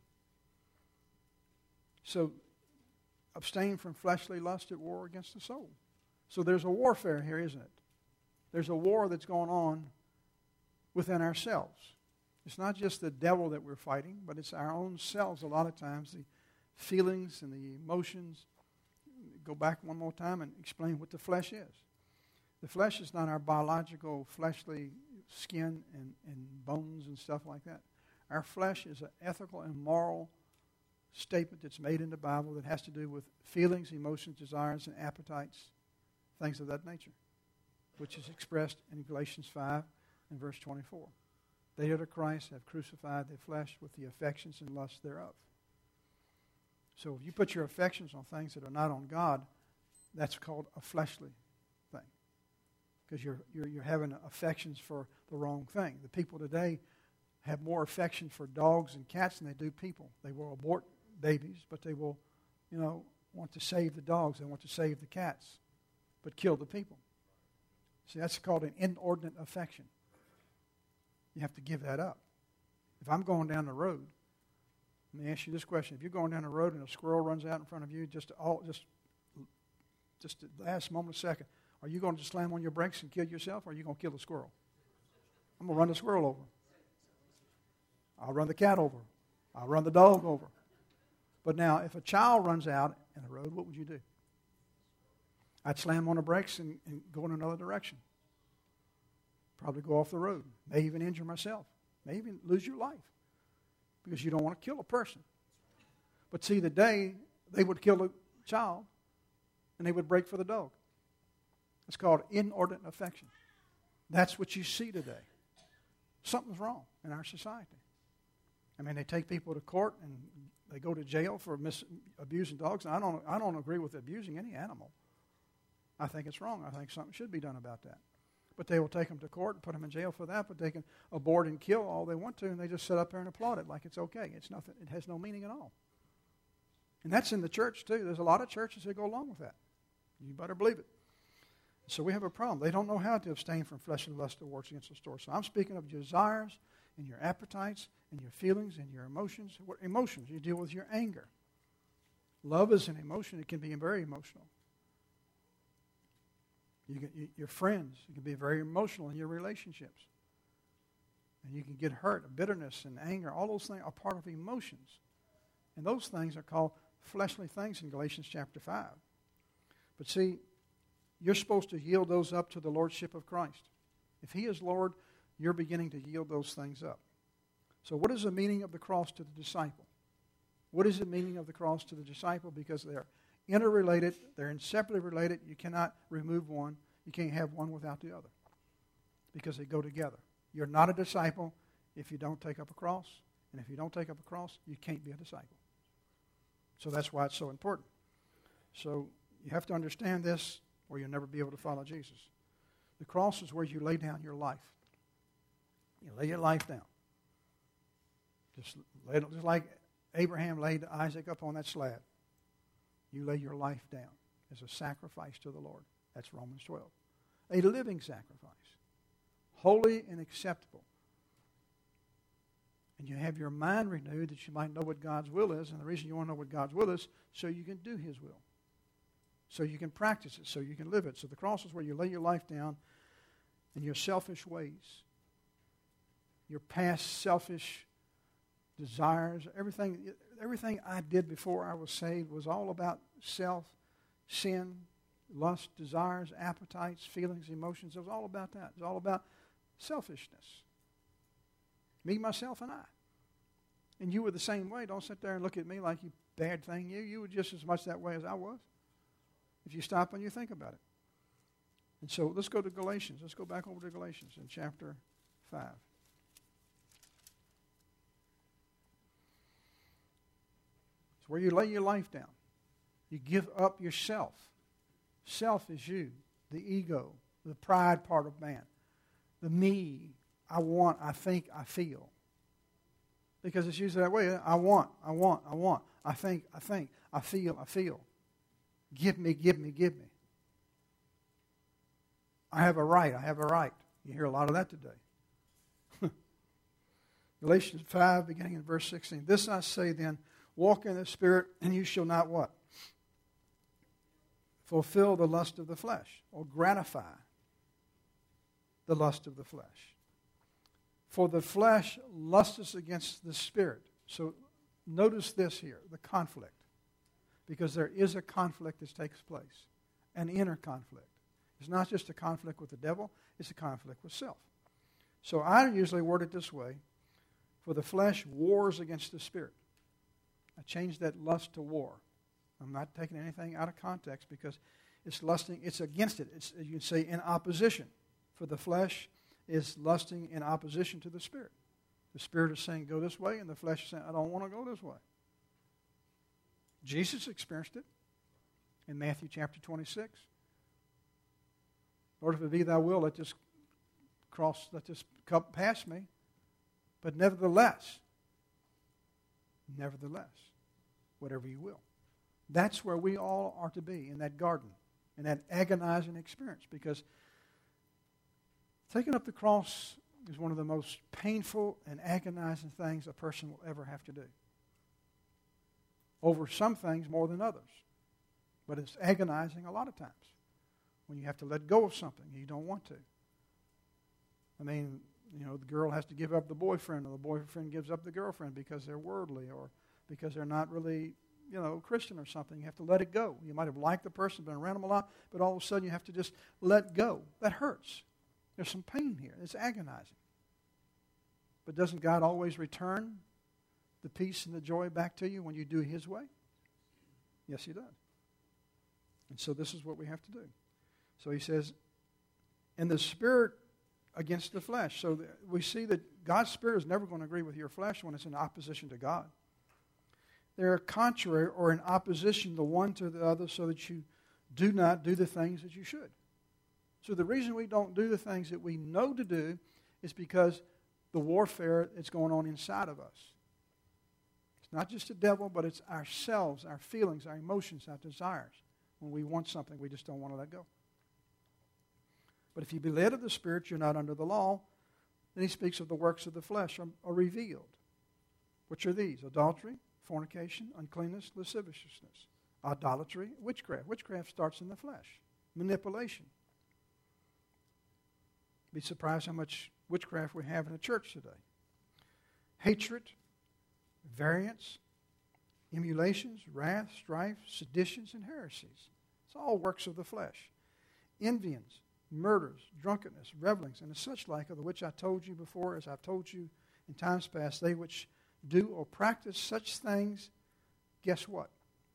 So, abstain from fleshly lust at war against the soul. So there's a warfare here, isn't it? There's a war that's going on within ourselves. It's not just the devil that we're fighting, but it's our own selves a lot of times, the feelings and the emotions. Go back one more time and explain what the flesh is. The flesh is not our biological, fleshly skin and bones and stuff like that. Our flesh is an ethical and moral statement that's made in the Bible that has to do with feelings, emotions, desires, and appetites, things of that nature, which is expressed in Galatians 5 and verse 24. They that are Christ have crucified their flesh with the affections and lusts thereof. So if you put your affections on things that are not on God, that's called a fleshly thing, because you're having affections for the wrong thing. The people today have more affection for dogs and cats than they do people. They will abort babies, but they will, want to save the dogs. They want to save the cats, but kill the people. See, that's called an inordinate affection. You have to give that up. If I'm going down the road, let me ask you this question. If you're going down the road and a squirrel runs out in front of you, just the last moment, second, are you going to slam on your brakes and kill yourself, or are you going to kill the squirrel? I'm going to run the squirrel over. I'll run the cat over. I'll run the dog over. But now, if a child runs out in the road, what would you do? I'd slam on the brakes and go in another direction. Probably go off the road. May even injure myself. May even lose your life, because you don't want to kill a person. But see, the day they would kill a child and they would break for the dog. It's called inordinate affection. That's what you see today. Something's wrong in our society. I mean, they take people to court and they go to jail for abusing dogs. And I don't agree with abusing any animal. I think it's wrong. I think something should be done about that. But they will take them to court and put them in jail for that. But they can abort and kill all they want to, and they just sit up there and applaud it like it's okay. It's nothing. It has no meaning at all. And that's in the church too. There's a lot of churches that go along with that. You better believe it. So we have a problem. They don't know how to abstain from fleshly lust that works against the store. So I'm speaking of your desires and your appetites and your feelings and your emotions. What emotions? You deal with your anger. Love is an emotion. It can be very emotional. Your friends, you can be very emotional in your relationships. And you can get hurt. Bitterness and anger, all those things are part of emotions. And those things are called fleshly things in Galatians chapter 5. But see, you're supposed to yield those up to the lordship of Christ. If He is Lord, you're beginning to yield those things up. So what is the meaning of the cross to the disciple? What is the meaning of the cross to the disciple? Because they're interrelated, they're inseparably related. You cannot remove one. You can't have one without the other because they go together. You're not a disciple if you don't take up a cross. And if you don't take up a cross, you can't be a disciple. So that's why it's so important. So you have to understand this or you'll never be able to follow Jesus. The cross is where you lay down your life. You lay your life down. Just like Abraham laid Isaac up on that slab. You lay your life down as a sacrifice to the Lord. That's Romans 12. A living sacrifice. Holy and acceptable. And you have your mind renewed that you might know what God's will is. And the reason you want to know what God's will is so you can do His will. So you can practice it, so you can live it. So the cross is where you lay your life down in your selfish ways. Your past selfish desires. Everything I did before I was saved was all about self, sin, lust, desires, appetites, feelings, emotions. It was all about that. It was all about selfishness. Me, myself, and I. And you were the same way. Don't sit there and look at me like you bad thing. You were just as much that way as I was. If you stop and you think about it. And so let's go to Galatians. Let's go back over to Galatians in chapter 5. It's where you lay your life down. You give up yourself. Self is you, the ego, the pride part of man. The me, I want, I think, I feel. Because it's usually that way. I want. I think, I feel. Give me. I have a right. You hear a lot of that today. Galatians 5, beginning in verse 16. This I say then, walk in the Spirit, and you shall not what? Fulfill the lust of the flesh, or gratify the lust of the flesh. For the flesh lusteth against the Spirit. So notice this here, the conflict. Because there is a conflict that takes place, an inner conflict. It's not just a conflict with the devil, it's a conflict with self. So I usually word it this way, for the flesh wars against the Spirit. I changed that lust to war. I'm not taking anything out of context because it's lusting, it's against it. It's, you can say, in opposition. For the flesh is lusting in opposition to the Spirit. The Spirit is saying, go this way, and the flesh is saying, I don't want to go this way. Jesus experienced it in Matthew chapter 26. Lord, if it be thy will, let this cup pass me. But nevertheless, whatever you will. That's where we all are to be, in that garden, in that agonizing experience. Because taking up the cross is one of the most painful and agonizing things a person will ever have to do. Over some things more than others. But it's agonizing a lot of times when you have to let go of something you don't want to. I mean, the girl has to give up the boyfriend, or the boyfriend gives up the girlfriend because they're worldly or because they're not really, Christian or something. You have to let it go. You might have liked the person, been around them a lot, but all of a sudden you have to just let go. That hurts. There's some pain here. It's agonizing. But doesn't God always return the peace and the joy back to you when you do His way? Yes, He does. And so this is what we have to do. So he says, and the Spirit against the flesh. So we see that God's Spirit is never going to agree with your flesh when it's in opposition to God. They're contrary or in opposition the one to the other so that you do not do the things that you should. So the reason we don't do the things that we know to do is because the warfare that's going on inside of us. It's not just the devil, but it's ourselves, our feelings, our emotions, our desires. When we want something, we just don't want to let go. But if you be led of the Spirit, you're not under the law. Then he speaks of the works of the flesh are revealed. Which are these? Adultery, fornication, uncleanness, lasciviousness, idolatry, witchcraft. Witchcraft starts in the flesh. Manipulation. Be surprised how much witchcraft we have in the church today. Hatred, variance, emulations, wrath, strife, seditions, and heresies. It's all works of the flesh. Envyings, murders, drunkenness, revelings, and such like, of the which I told you before, as I've told you in times past, they which do or practice such things, guess what?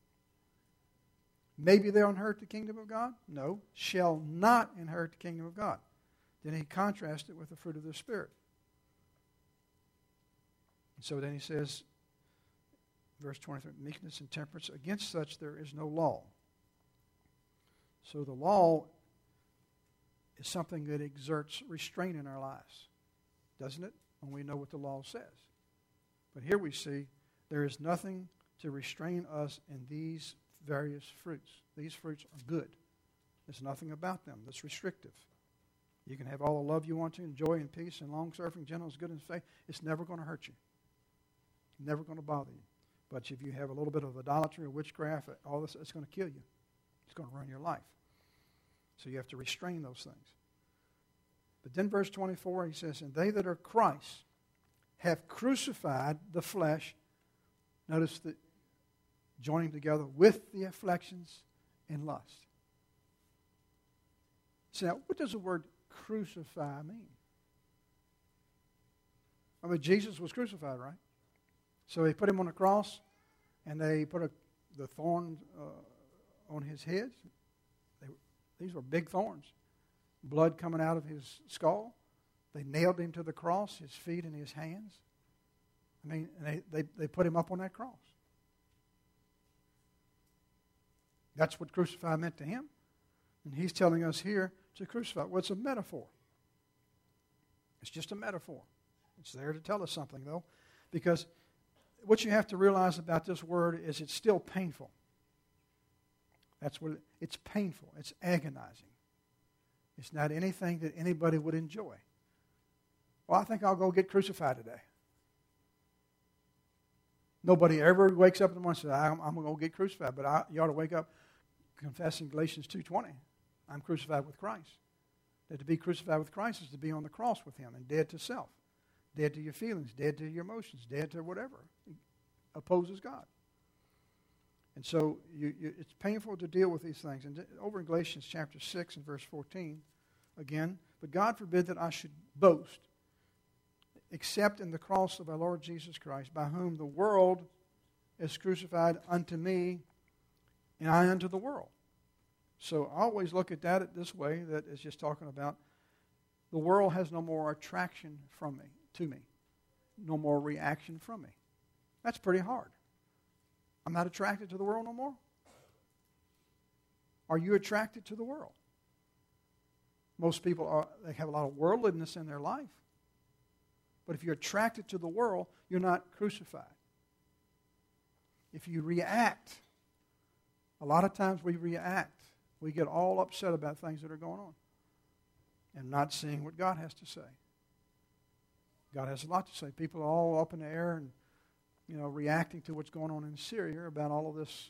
Maybe they'll inherit the kingdom of God? No, shall not inherit the kingdom of God. Then he contrasts it with the fruit of the Spirit. And so then he says, verse 23, meekness and temperance, against such there is no law. So the law is something that exerts restraint in our lives, doesn't it? When we know what the law says. But here we see there is nothing to restrain us in these various fruits. These fruits are good. There's nothing about them that's restrictive. You can have all the love you want to, and joy and peace and long-suffering, gentleness, goodness, faith. It's never going to hurt you. Never going to bother you. But if you have a little bit of idolatry or witchcraft, all this, it's going to kill you. It's going to ruin your life. So you have to restrain those things. But then verse 24, he says, and they that are Christ have crucified the flesh, notice that joining together with the affections and lust. So now, what does the word crucify mean? I mean, Jesus was crucified, right? So they put him on the cross, and they put the thorn on his head. These were big thorns. Blood coming out of his skull. They nailed him to the cross, his feet and his hands. I mean, they put him up on that cross. That's what crucify meant to him. And he's telling us here to crucify. Well, it's a metaphor. It's just a metaphor. It's there to tell us something, though. Because what you have to realize about this word is it's still painful. That's what it's painful. It's agonizing. It's not anything that anybody would enjoy. Well, I think I'll go get crucified today. Nobody ever wakes up in the morning and says, I'm going to go get crucified. But you ought to wake up confessing Galatians 2:20. I'm crucified with Christ. That to be crucified with Christ is to be on the cross with him and dead to self. Dead to your feelings, dead to your emotions, dead to whatever opposes God. And so it's painful to deal with these things. And over in Galatians chapter 6 and verse 14, again, but God forbid that I should boast, except in the cross of our Lord Jesus Christ, by whom the world is crucified unto me, and I unto the world. So I always look at that this way, that it's just talking about the world has no more attraction to me, no more reaction from me. That's pretty hard. I'm not attracted to the world no more. Are you attracted to the world? Most people they have a lot of worldliness in their life. But if you're attracted to the world, you're not crucified. If you react, a lot of times we react. We get all upset about things that are going on and not seeing what God has to say. God has a lot to say. People are all up in the air and, reacting to what's going on in Syria about all of this,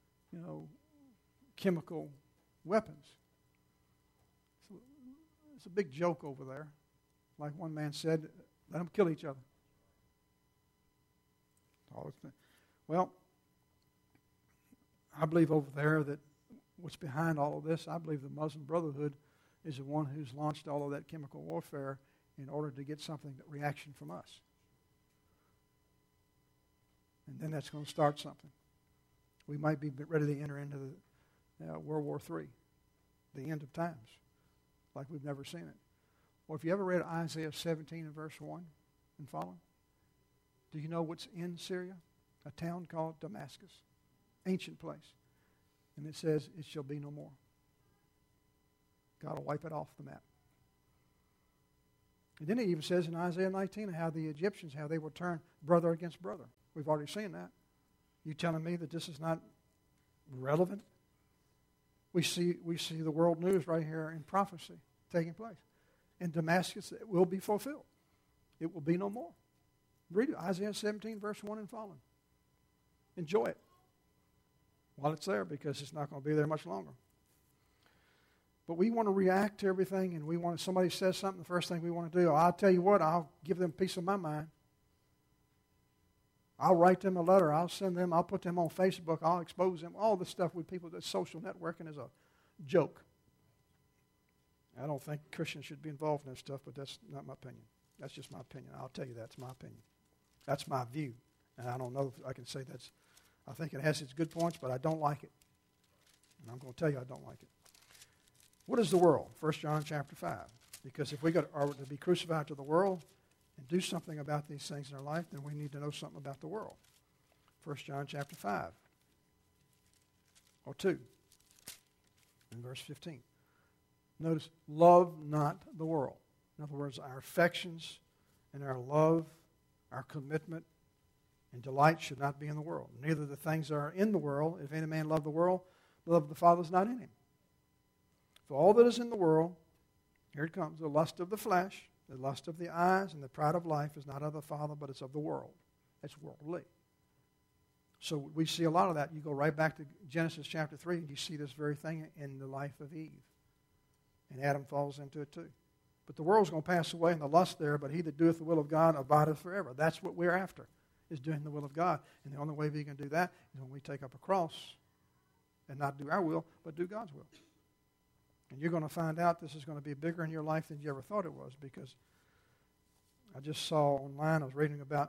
chemical weapons. It's a big joke over there. Like one man said, let them kill each other. Well, I believe over there that what's behind all of this, I believe the Muslim Brotherhood is the one who's launched all of that chemical warfare in order to get reaction from us. And then that's going to start something. We might be ready to enter into World War III, the end of times, like we've never seen it. Well, if you ever read Isaiah 17 and verse 1 and following, do you know what's in Syria? A town called Damascus, ancient place. And it says, it shall be no more. God will wipe it off the map. And then it even says in Isaiah 19 how the Egyptians, how they will turn brother against brother. We've already seen that. You telling me that this is not relevant? We see the world news right here in prophecy taking place. In Damascus, it will be fulfilled. It will be no more. Read it, Isaiah 17, verse 1 and following. Enjoy it while it's there, because it's not going to be there much longer. But we want to react to everything, and we want, if somebody says something, the first thing we want to do, I'll tell you what, I'll give them a piece of my mind. I'll write them a letter. I'll send them, I'll put them on Facebook. I'll expose them. All the stuff with people, that social networking is a joke. I don't think Christians should be involved in that stuff, but that's not my opinion. That's just my opinion. I'll tell you that's my opinion. That's my view. And I don't know if I can say that's, I think it has its good points, but I don't like it. And I'm going to tell you I don't like it. What is the world? 1 John chapter 5. Because if we are to be crucified to the world and do something about these things in our life, then we need to know something about the world. 1 John chapter 5. Or 2. In verse 15. Notice, love not the world. In other words, our affections and our love, our commitment and delight should not be in the world. Neither the things that are in the world. If any man love the world, the love of the Father is not in him. For all that is in the world, here it comes, the lust of the flesh, the lust of the eyes, and the pride of life is not of the Father, but it's of the world. It's worldly. So we see a lot of that. You go right back to Genesis chapter 3, and you see this very thing in the life of Eve. And Adam falls into it too. But the world's going to pass away and the lust there, but he that doeth the will of God abideth forever. That's what we're after, is doing the will of God. And the only way we can do that is when we take up a cross and not do our will, but do God's will. And you're going to find out this is going to be bigger in your life than you ever thought it was, because I just saw online, I was reading about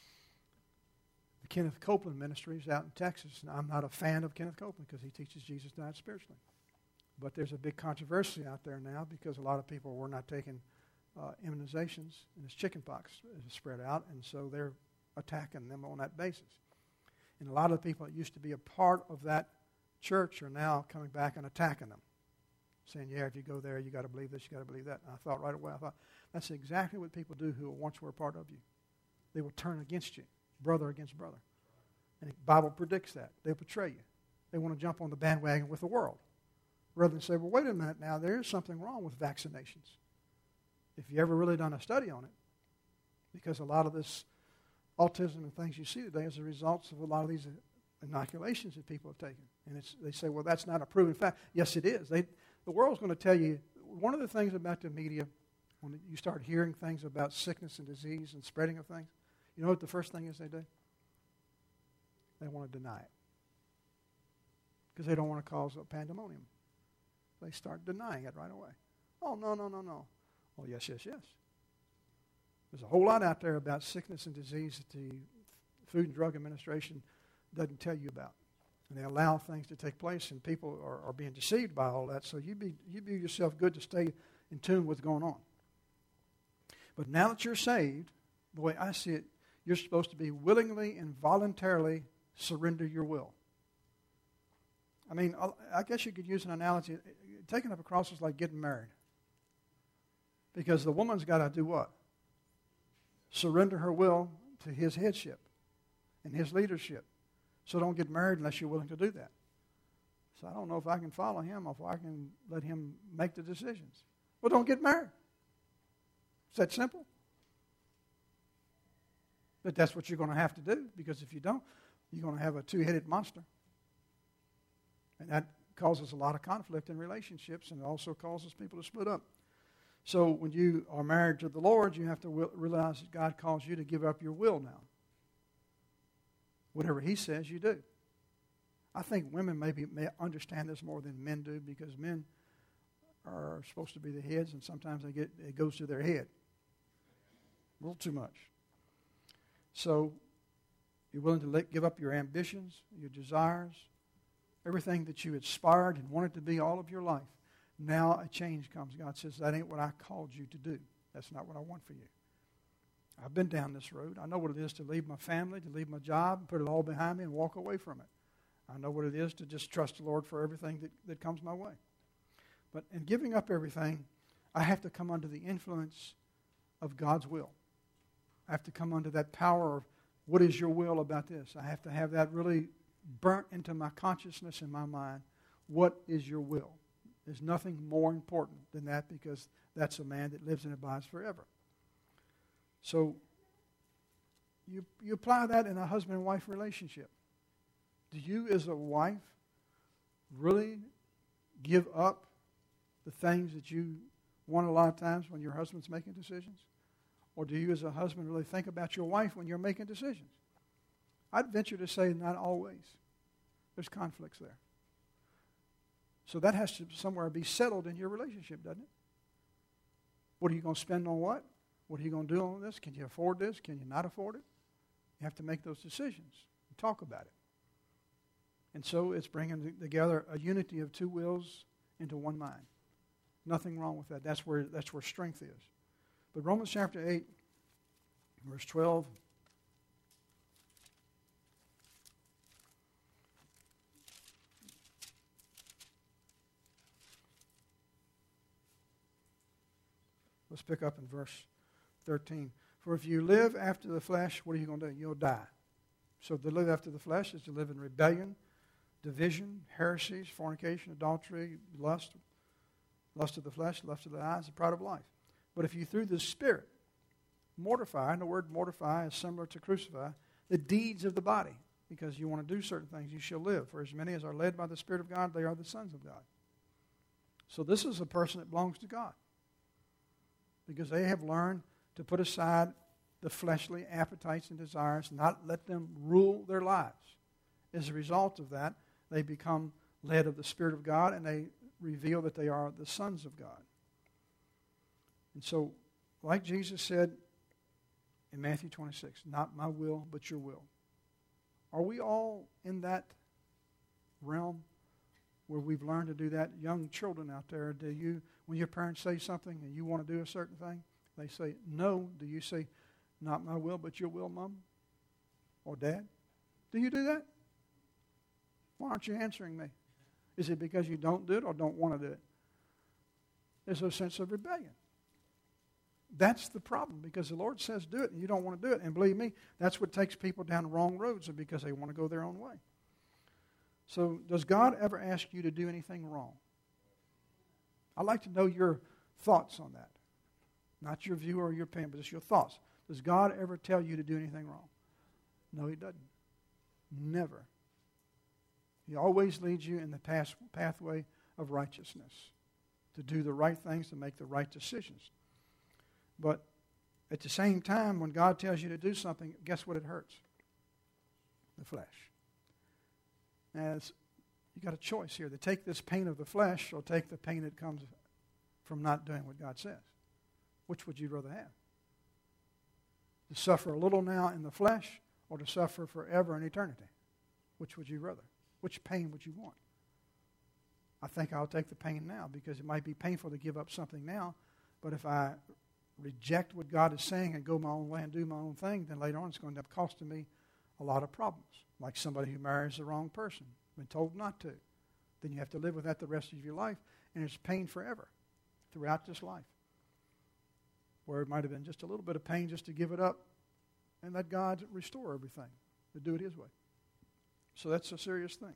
the Kenneth Copeland Ministries out in Texas. And I'm not a fan of Kenneth Copeland because he teaches Jesus died spiritually. But there's a big controversy out there now because a lot of people were not taking immunizations, and it's chickenpox is spread out, and so they're attacking them on that basis. And a lot of the people that used to be a part of that church are now coming back and attacking them, saying, yeah, if you go there, you got to believe this, you got to believe that. And I thought right away, that's exactly what people do who once were a part of you. They will turn against you, brother against brother. And the Bible predicts that. They'll betray you. They want to jump on the bandwagon with the world, rather than say, well, wait a minute now, there is something wrong with vaccinations. If you ever really done a study on it, because a lot of this autism and things you see today is the results of a lot of these inoculations that people have taken. And they say, well, that's not a proven fact. Yes, it is. The world's going to tell you, one of the things about the media, when you start hearing things about sickness and disease and spreading of things, you know what the first thing is they do? They want to deny it. Because they don't want to cause a pandemonium. They start denying it right away. Oh, no. Oh, yes. There's a whole lot out there about sickness and disease that the Food and Drug Administration doesn't tell you about. And they allow things to take place, and people are being deceived by all that. So you be yourself good to stay in tune with what's going on. But now that you're saved, the way I see it, you're supposed to be willingly and voluntarily surrender your will. I mean, I guess you could use an analogy. Taking up a cross is like getting married. Because the woman's got to do what? Surrender her will to his headship and his leadership. So don't get married unless you're willing to do that. So I don't know if I can follow him or if I can let him make the decisions. Well, don't get married. Is that simple? But that's what you're going to have to do, because if you don't, you're going to have a two-headed monster. And that causes a lot of conflict in relationships, and it also causes people to split up. So when you are married to the Lord, you have to realize that God calls you to give up your will now. Whatever he says, you do. I think women may understand this more than men do, because men are supposed to be the heads, and sometimes it goes to their head. A little too much. So you're willing to give up your ambitions, your desires, everything that you aspired and wanted to be all of your life. Now a change comes. God says, that ain't what I called you to do. That's not what I want for you. I've been down this road. I know what it is to leave my family, to leave my job, and put it all behind me and walk away from it. I know what it is to just trust the Lord for everything that comes my way. But in giving up everything, I have to come under the influence of God's will. I have to come under that power of, what is your will about this? I have to have that really burnt into my consciousness and my mind. What is your will? There's nothing more important than that, because that's a man that lives and abides forever. So you apply that in a husband and wife relationship. Do you as a wife really give up the things that you want a lot of times when your husband's making decisions? Or do you as a husband really think about your wife when you're making decisions? I'd venture to say not always. There's conflicts there. So that has to somewhere be settled in your relationship, doesn't it? What are you going to spend on what? What are you going to do on this? Can you afford this? Can you not afford it? You have to make those decisions and talk about it. And so it's bringing together a unity of two wills into one mind. Nothing wrong with that. That's where strength is. But Romans chapter 8, verse 12. Let's pick up in verse 13. For if you live after the flesh, what are you going to do? You'll die. So to live after the flesh is to live in rebellion, division, heresies, fornication, adultery, lust of the flesh, lust of the eyes, the pride of life. But if you through the Spirit mortify, and the word mortify is similar to crucify, the deeds of the body, because you want to do certain things, you shall live. For as many as are led by the Spirit of God, they are the sons of God. So this is a person that belongs to God, because they have learned to put aside the fleshly appetites and desires, not let them rule their lives. As a result of that, they become led of the Spirit of God, and they reveal that they are the sons of God. And so, like Jesus said in Matthew 26, not my will, but your will. Are we all in that realm where we've learned to do that? Young children out there, do you, when your parents say something and you want to do a certain thing, they say no, do you say, not my will, but your will, Mom or Dad? Do you do that? Why aren't you answering me? Is it because you don't do it or don't want to do it? There's a sense of rebellion. That's the problem, because the Lord says do it and you don't want to do it. And believe me, that's what takes people down the wrong roads, because they want to go their own way. So does God ever ask you to do anything wrong? I'd like to know your thoughts on that. Not your view or your opinion, but just your thoughts. Does God ever tell you to do anything wrong? No, He doesn't. Never. He always leads you in the pathway of righteousness, to do the right things, to make the right decisions. But at the same time, when God tells you to do something, guess what it hurts? The flesh. Now, you got a choice here. To take this pain of the flesh or take the pain that comes from not doing what God says. Which would you rather have? To suffer a little now in the flesh, or to suffer forever in eternity? Which would you rather? Which pain would you want? I think I'll take the pain now, because it might be painful to give up something now, but if I reject what God is saying and go my own way and do my own thing, then later on it's going to end up costing me a lot of problems. Like somebody who marries the wrong person, been told not to. Then you have to live with that the rest of your life, and it's pain forever throughout this life. Where it might have been just a little bit of pain just to give it up and let God restore everything, to do it His way. So that's a serious thing.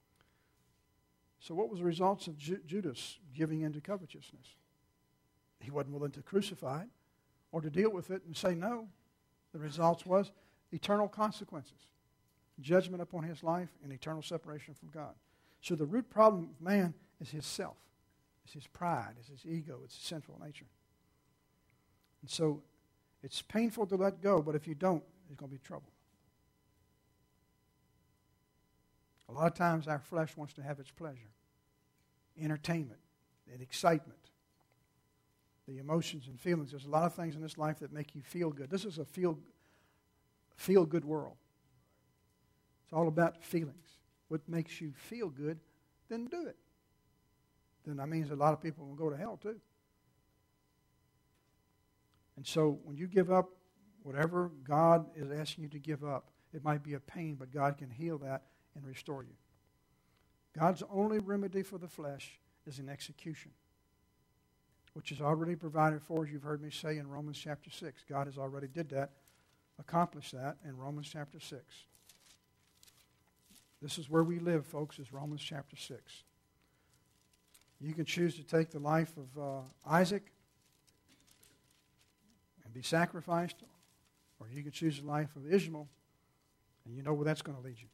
So what was the results of Judas giving in to covetousness? He wasn't willing to crucify it or to deal with it and say no. The results was eternal consequences, judgment upon his life, and eternal separation from God. So the root problem of man is his self. It's his pride. It's his ego. It's his sinful nature. And so it's painful to let go, but if you don't, there's going to be trouble. A lot of times our flesh wants to have its pleasure, entertainment, and excitement, the emotions and feelings. There's a lot of things in this life that make you feel good. This is a feel-good world. It's all about feelings. What makes you feel good, then do it. then that means a lot of people will go to hell too. And so when you give up whatever God is asking you to give up, it might be a pain, but God can heal that and restore you. God's only remedy for the flesh is an execution, which is already provided for, as you've heard me say in Romans chapter 6. God has already did that, accomplished that in Romans chapter 6. This is where we live, folks, is Romans chapter 6. You can choose to take the life of Isaac and be sacrificed, or you can choose the life of Ishmael, and you know where that's going to lead you.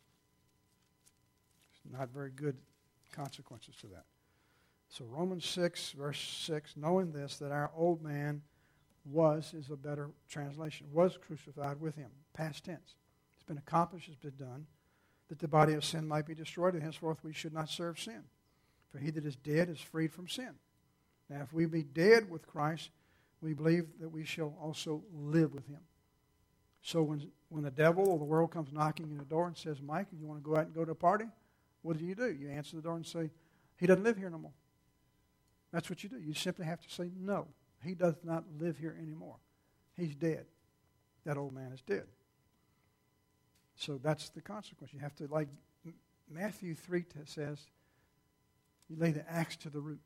It's not very good consequences to that. So Romans 6, verse 6, knowing this, that our old man is a better translation, was crucified with him, past tense. It's been accomplished, it's been done, that the body of sin might be destroyed, and henceforth we should not serve sin. For he that is dead is freed from sin. Now if we be dead with Christ, we believe that we shall also live with him. So when the devil or the world comes knocking on the door and says, Mike, you want to go out and go to a party? What do? You answer the door and say, he doesn't live here no more. That's what you do. You simply have to say, no, he does not live here anymore. He's dead. That old man is dead. So that's the consequence. You have to, like Matthew 3 says, you lay the axe to the root.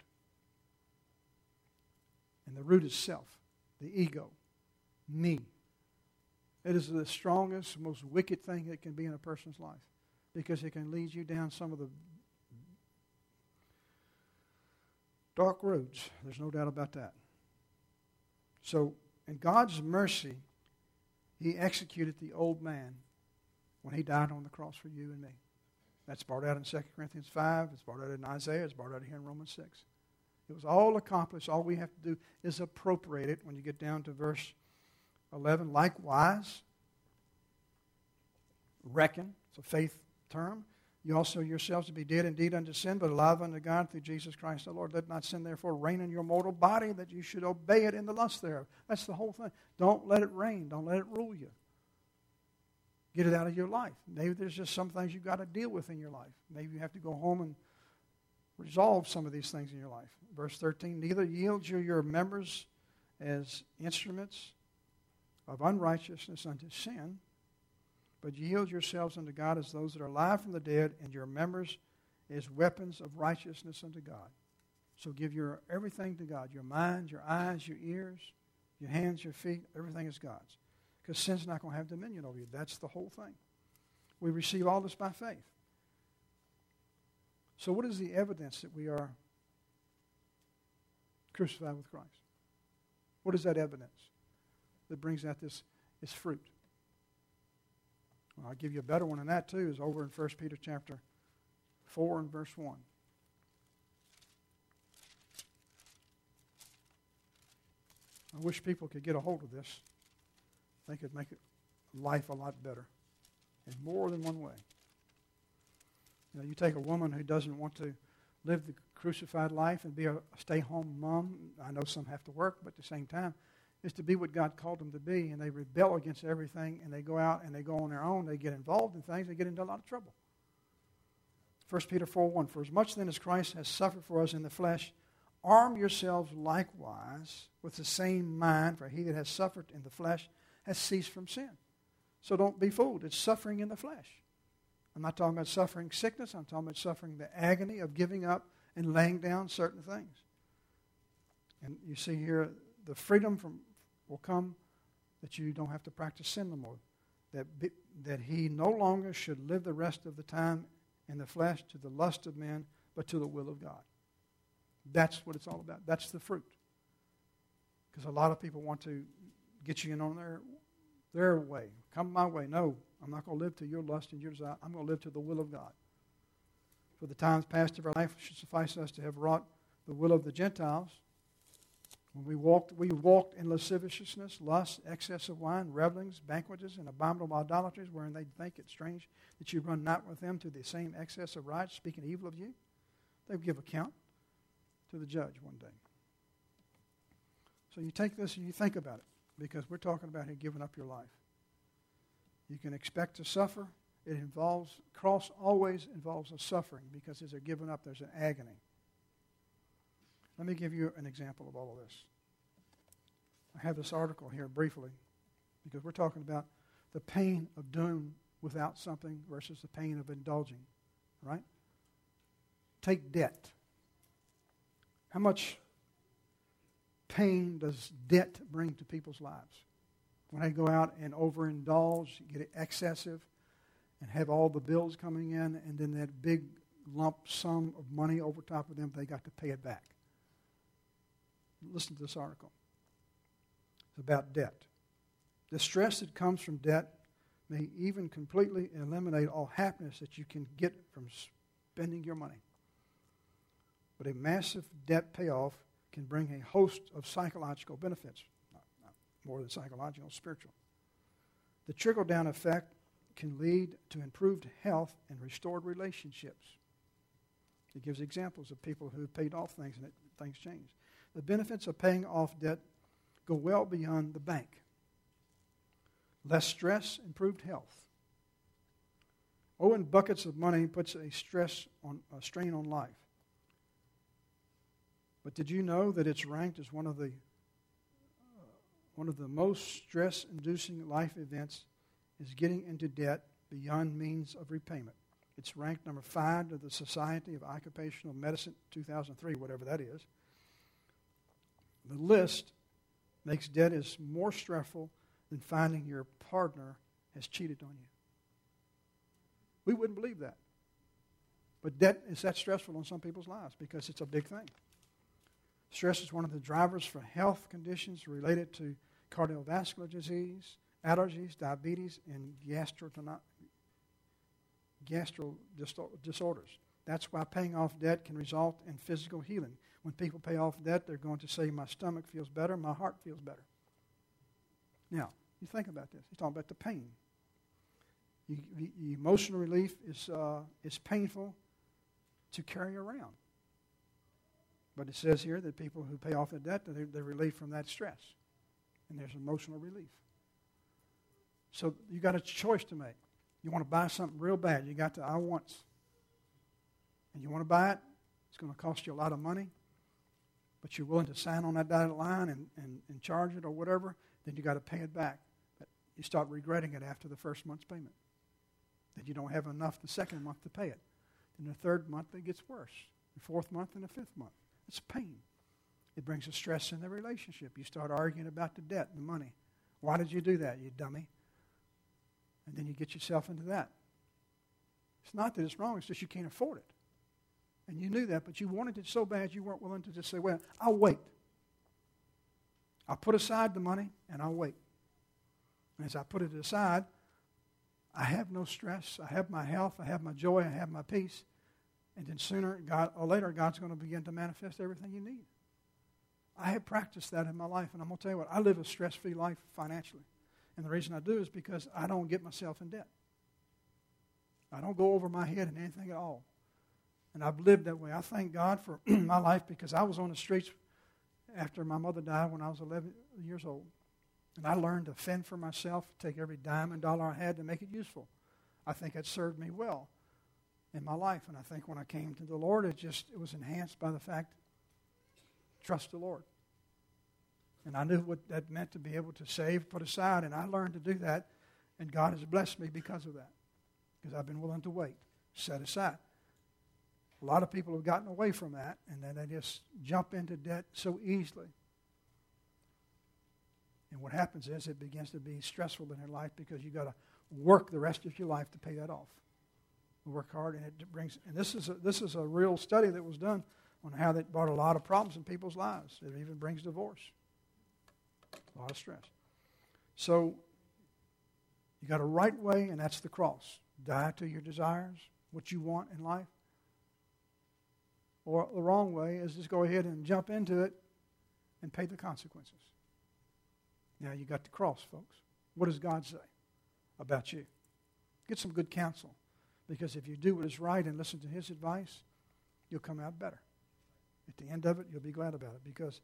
And the root is self, the ego, me. It is the strongest, most wicked thing that can be in a person's life because it can lead you down some of the dark roads. There's no doubt about that. So, in God's mercy, he executed the old man when he died on the cross for you and me. That's brought out in 2 Corinthians 5. It's brought out in Isaiah. It's brought out here in Romans 6. It was all accomplished. All we have to do is appropriate it. When you get down to verse 11, likewise, reckon, it's a faith term, you also yourselves to be dead indeed unto sin, but alive unto God through Jesus Christ the Lord. Let not sin therefore reign in your mortal body, that you should obey it in the lust thereof. That's the whole thing. Don't let it reign. Don't let it rule you. Get it out of your life. Maybe there's just some things you've got to deal with in your life. Maybe you have to go home and resolve some of these things in your life. Verse 13, neither yield you your members as instruments of unrighteousness unto sin, but yield yourselves unto God as those that are alive from the dead, and your members as weapons of righteousness unto God. So give your everything to God, your mind, your eyes, your ears, your hands, your feet, everything is God's. Because sin's not going to have dominion over you. That's the whole thing. We receive all this by faith. So what is the evidence that we are crucified with Christ? What is that evidence that brings out this fruit? Well, I'll give you a better one than that too, is over in 1 Peter chapter 4 and verse 1. I wish people could get a hold of this. They could make life a lot better in more than one way. You know, you take a woman who doesn't want to live the crucified life and be a stay-home mom. I know some have to work, but at the same time, is to be what God called them to be, and they rebel against everything, and they go out and they go on their own. They get involved in things. They get into a lot of trouble. 1 Peter 4:1, for as much then as Christ has suffered for us in the flesh, arm yourselves likewise with the same mind, for he that has suffered in the flesh has ceased from sin. So don't be fooled. It's suffering in the flesh. I'm not talking about suffering sickness. I'm talking about suffering the agony of giving up and laying down certain things. And you see here, the freedom will come that you don't have to practice sin no more. That he no longer should live the rest of the time in the flesh to the lust of men, but to the will of God. That's what it's all about. That's the fruit. Because a lot of people want to get you in on their way. Come my way. No, I'm not going to live to your lust and your desire. I'm going to live to the will of God. For the times past of our life should suffice us to have wrought the will of the Gentiles. When we walked in lasciviousness, lust, excess of wine, revelings, banquets, and abominable idolatries, wherein they think it strange that you run not with them to the same excess of riot, speaking evil of you. They will give account to the judge one day. So you take this and you think about it, because we're talking about giving up your life. You can expect to suffer. Cross always involves a suffering, because as they're given up, there's an agony. Let me give you an example of all of this. I have this article here briefly because we're talking about the pain of doing without something versus the pain of indulging, right? Take debt. How much pain does debt bring to people's lives? When they go out and overindulge, get excessive, and have all the bills coming in, and then that big lump sum of money over top of them, they got to pay it back. Listen to this article. It's about debt. The stress that comes from debt may even completely eliminate all happiness that you can get from spending your money. But a massive debt payoff can bring a host of psychological benefits, not more than psychological, spiritual. The trickle-down effect can lead to improved health and restored relationships. It gives examples of people who paid off things and things changed. The benefits of paying off debt go well beyond the bank. Less stress, improved health. Owing buckets of money puts a strain on life. But did you know that it's ranked as one of the most stress-inducing life events is getting into debt beyond means of repayment? It's ranked number 5 to the Society of Occupational Medicine 2003, whatever that is. The list makes debt as more stressful than finding your partner has cheated on you. We wouldn't believe that. But debt is that stressful in some people's lives because it's a big thing. Stress is one of the drivers for health conditions related to cardiovascular disease, allergies, diabetes, and gastro disorders. That's why paying off debt can result in physical healing. When people pay off debt, they're going to say, my stomach feels better, my heart feels better. Now, you think about this. He's talking about the pain. The emotional relief is painful to carry around. But it says here that people who pay off the debt, they're relieved from that stress. And there's emotional relief. So you got a choice to make. You want to buy something real bad. You got the I wants. And you want to buy it. It's going to cost you a lot of money. But you're willing to sign on that dotted line and charge it or whatever. Then you got to pay it back. But you start regretting it after the first month's payment. That you don't have enough the second month to pay it. Then the third month it gets worse. The fourth month and the fifth month. It's pain. It brings a stress in the relationship. You start arguing about the debt and the money. Why did you do that, you dummy? And then you get yourself into that. It's not that it's wrong, it's just you can't afford it. And you knew that, but you wanted it so bad you weren't willing to just say, well, I'll wait. I'll put aside the money and I'll wait. And as I put it aside, I have no stress. I have my health. I have my joy. I have my peace. And then sooner or later, God's going to begin to manifest everything you need. I have practiced that in my life, and I'm going to tell you what, I live a stress-free life financially. And the reason I do is because I don't get myself in debt. I don't go over my head in anything at all. And I've lived that way. I thank God for my life because I was on the streets after my mother died when I was 11 years old. And I learned to fend for myself, take every dime and dollar I had to make it useful. I think that served me well in my life. And I think when I came to the Lord, it was enhanced by the fact, trust the Lord. And I knew what that meant to be able to save, put aside, and I learned to do that. And God has blessed me because of that. Because I've been willing to wait, set aside. A lot of people have gotten away from that, and then they just jump into debt so easily. And what happens is it begins to be stressful in their life because you've got to work the rest of your life to pay that off. Work hard, and it brings. And this is a real study that was done on how that brought a lot of problems in people's lives. It even brings divorce, a lot of stress. So you got a right way, and that's the cross. Die to your desires, what you want in life. Or the wrong way is just go ahead and jump into it and pay the consequences. Now you got the cross, folks. What does God say about you? Get some good counsel. Because if you do what is right and listen to His advice, you'll come out better. At the end of it, you'll be glad about it. Because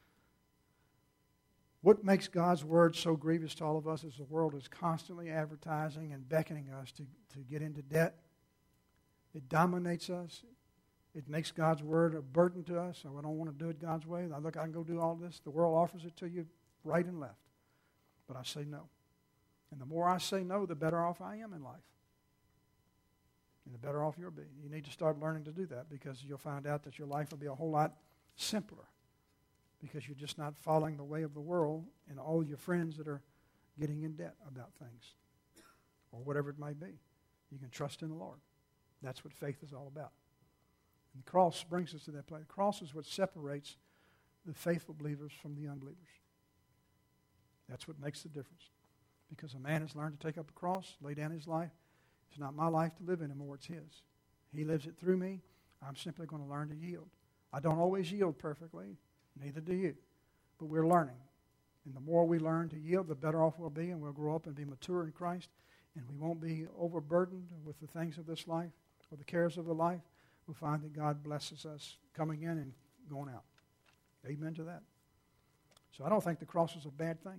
what makes God's word so grievous to all of us is the world is constantly advertising and beckoning us to get into debt. It dominates us. It makes God's word a burden to us. So I don't want to do it God's way. Now, look, I can go do all this. The world offers it to you right and left. But I say no. And the more I say no, the better off I am in life. And the better off you'll be. You need to start learning to do that, because you'll find out that your life will be a whole lot simpler, because you're just not following the way of the world and all your friends that are getting in debt about things or whatever it may be. You can trust in the Lord. That's what faith is all about. And the cross brings us to that place. The cross is what separates the faithful believers from the unbelievers. That's what makes the difference. Because a man has learned to take up a cross, lay down his life. It's not my life to live anymore, it's his. He lives it through me. I'm simply going to learn to yield. I don't always yield perfectly, neither do you. But we're learning. And the more we learn to yield, the better off we'll be, and we'll grow up and be mature in Christ, and we won't be overburdened with the things of this life or the cares of the life. We'll find that God blesses us coming in and going out. Amen to that. So I don't think the cross is a bad thing.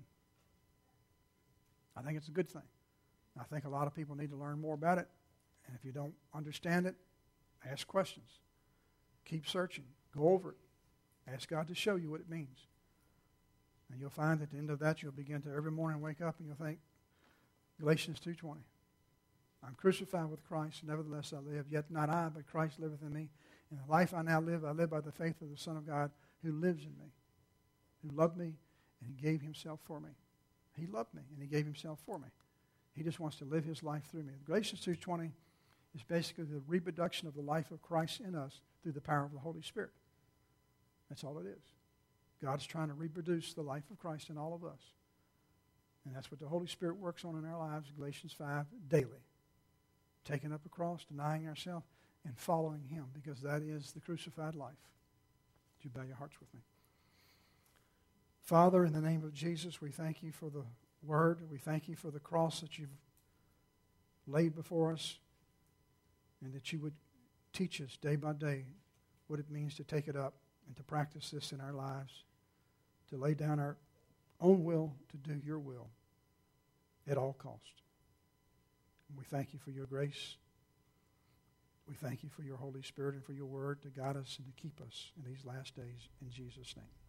I think it's a good thing. I think a lot of people need to learn more about it. And if you don't understand it, ask questions. Keep searching. Go over it. Ask God to show you what it means. And you'll find at the end of that, you'll begin to every morning wake up and you'll think, Galatians 2:20, I'm crucified with Christ, nevertheless I live, yet not I, but Christ liveth in me. And the life I now live, I live by the faith of the Son of God who lives in me, who loved me, and he gave himself for me. He loved me, and he gave himself for me. He just wants to live his life through me. Galatians 2:20 is basically the reproduction of the life of Christ in us through the power of the Holy Spirit. That's all it is. God's trying to reproduce the life of Christ in all of us. And that's what the Holy Spirit works on in our lives, Galatians 5, daily. Taking up a cross, denying ourselves, and following him, because that is the crucified life. Would you bow your hearts with me? Father, in the name of Jesus, we thank you for the word. We thank you for the cross that you've laid before us, and that you would teach us day by day what it means to take it up and to practice this in our lives, to lay down our own will to do your will at all cost. And we thank you for your grace. We thank you for your Holy Spirit and for your word to guide us and to keep us in these last days. In Jesus' name.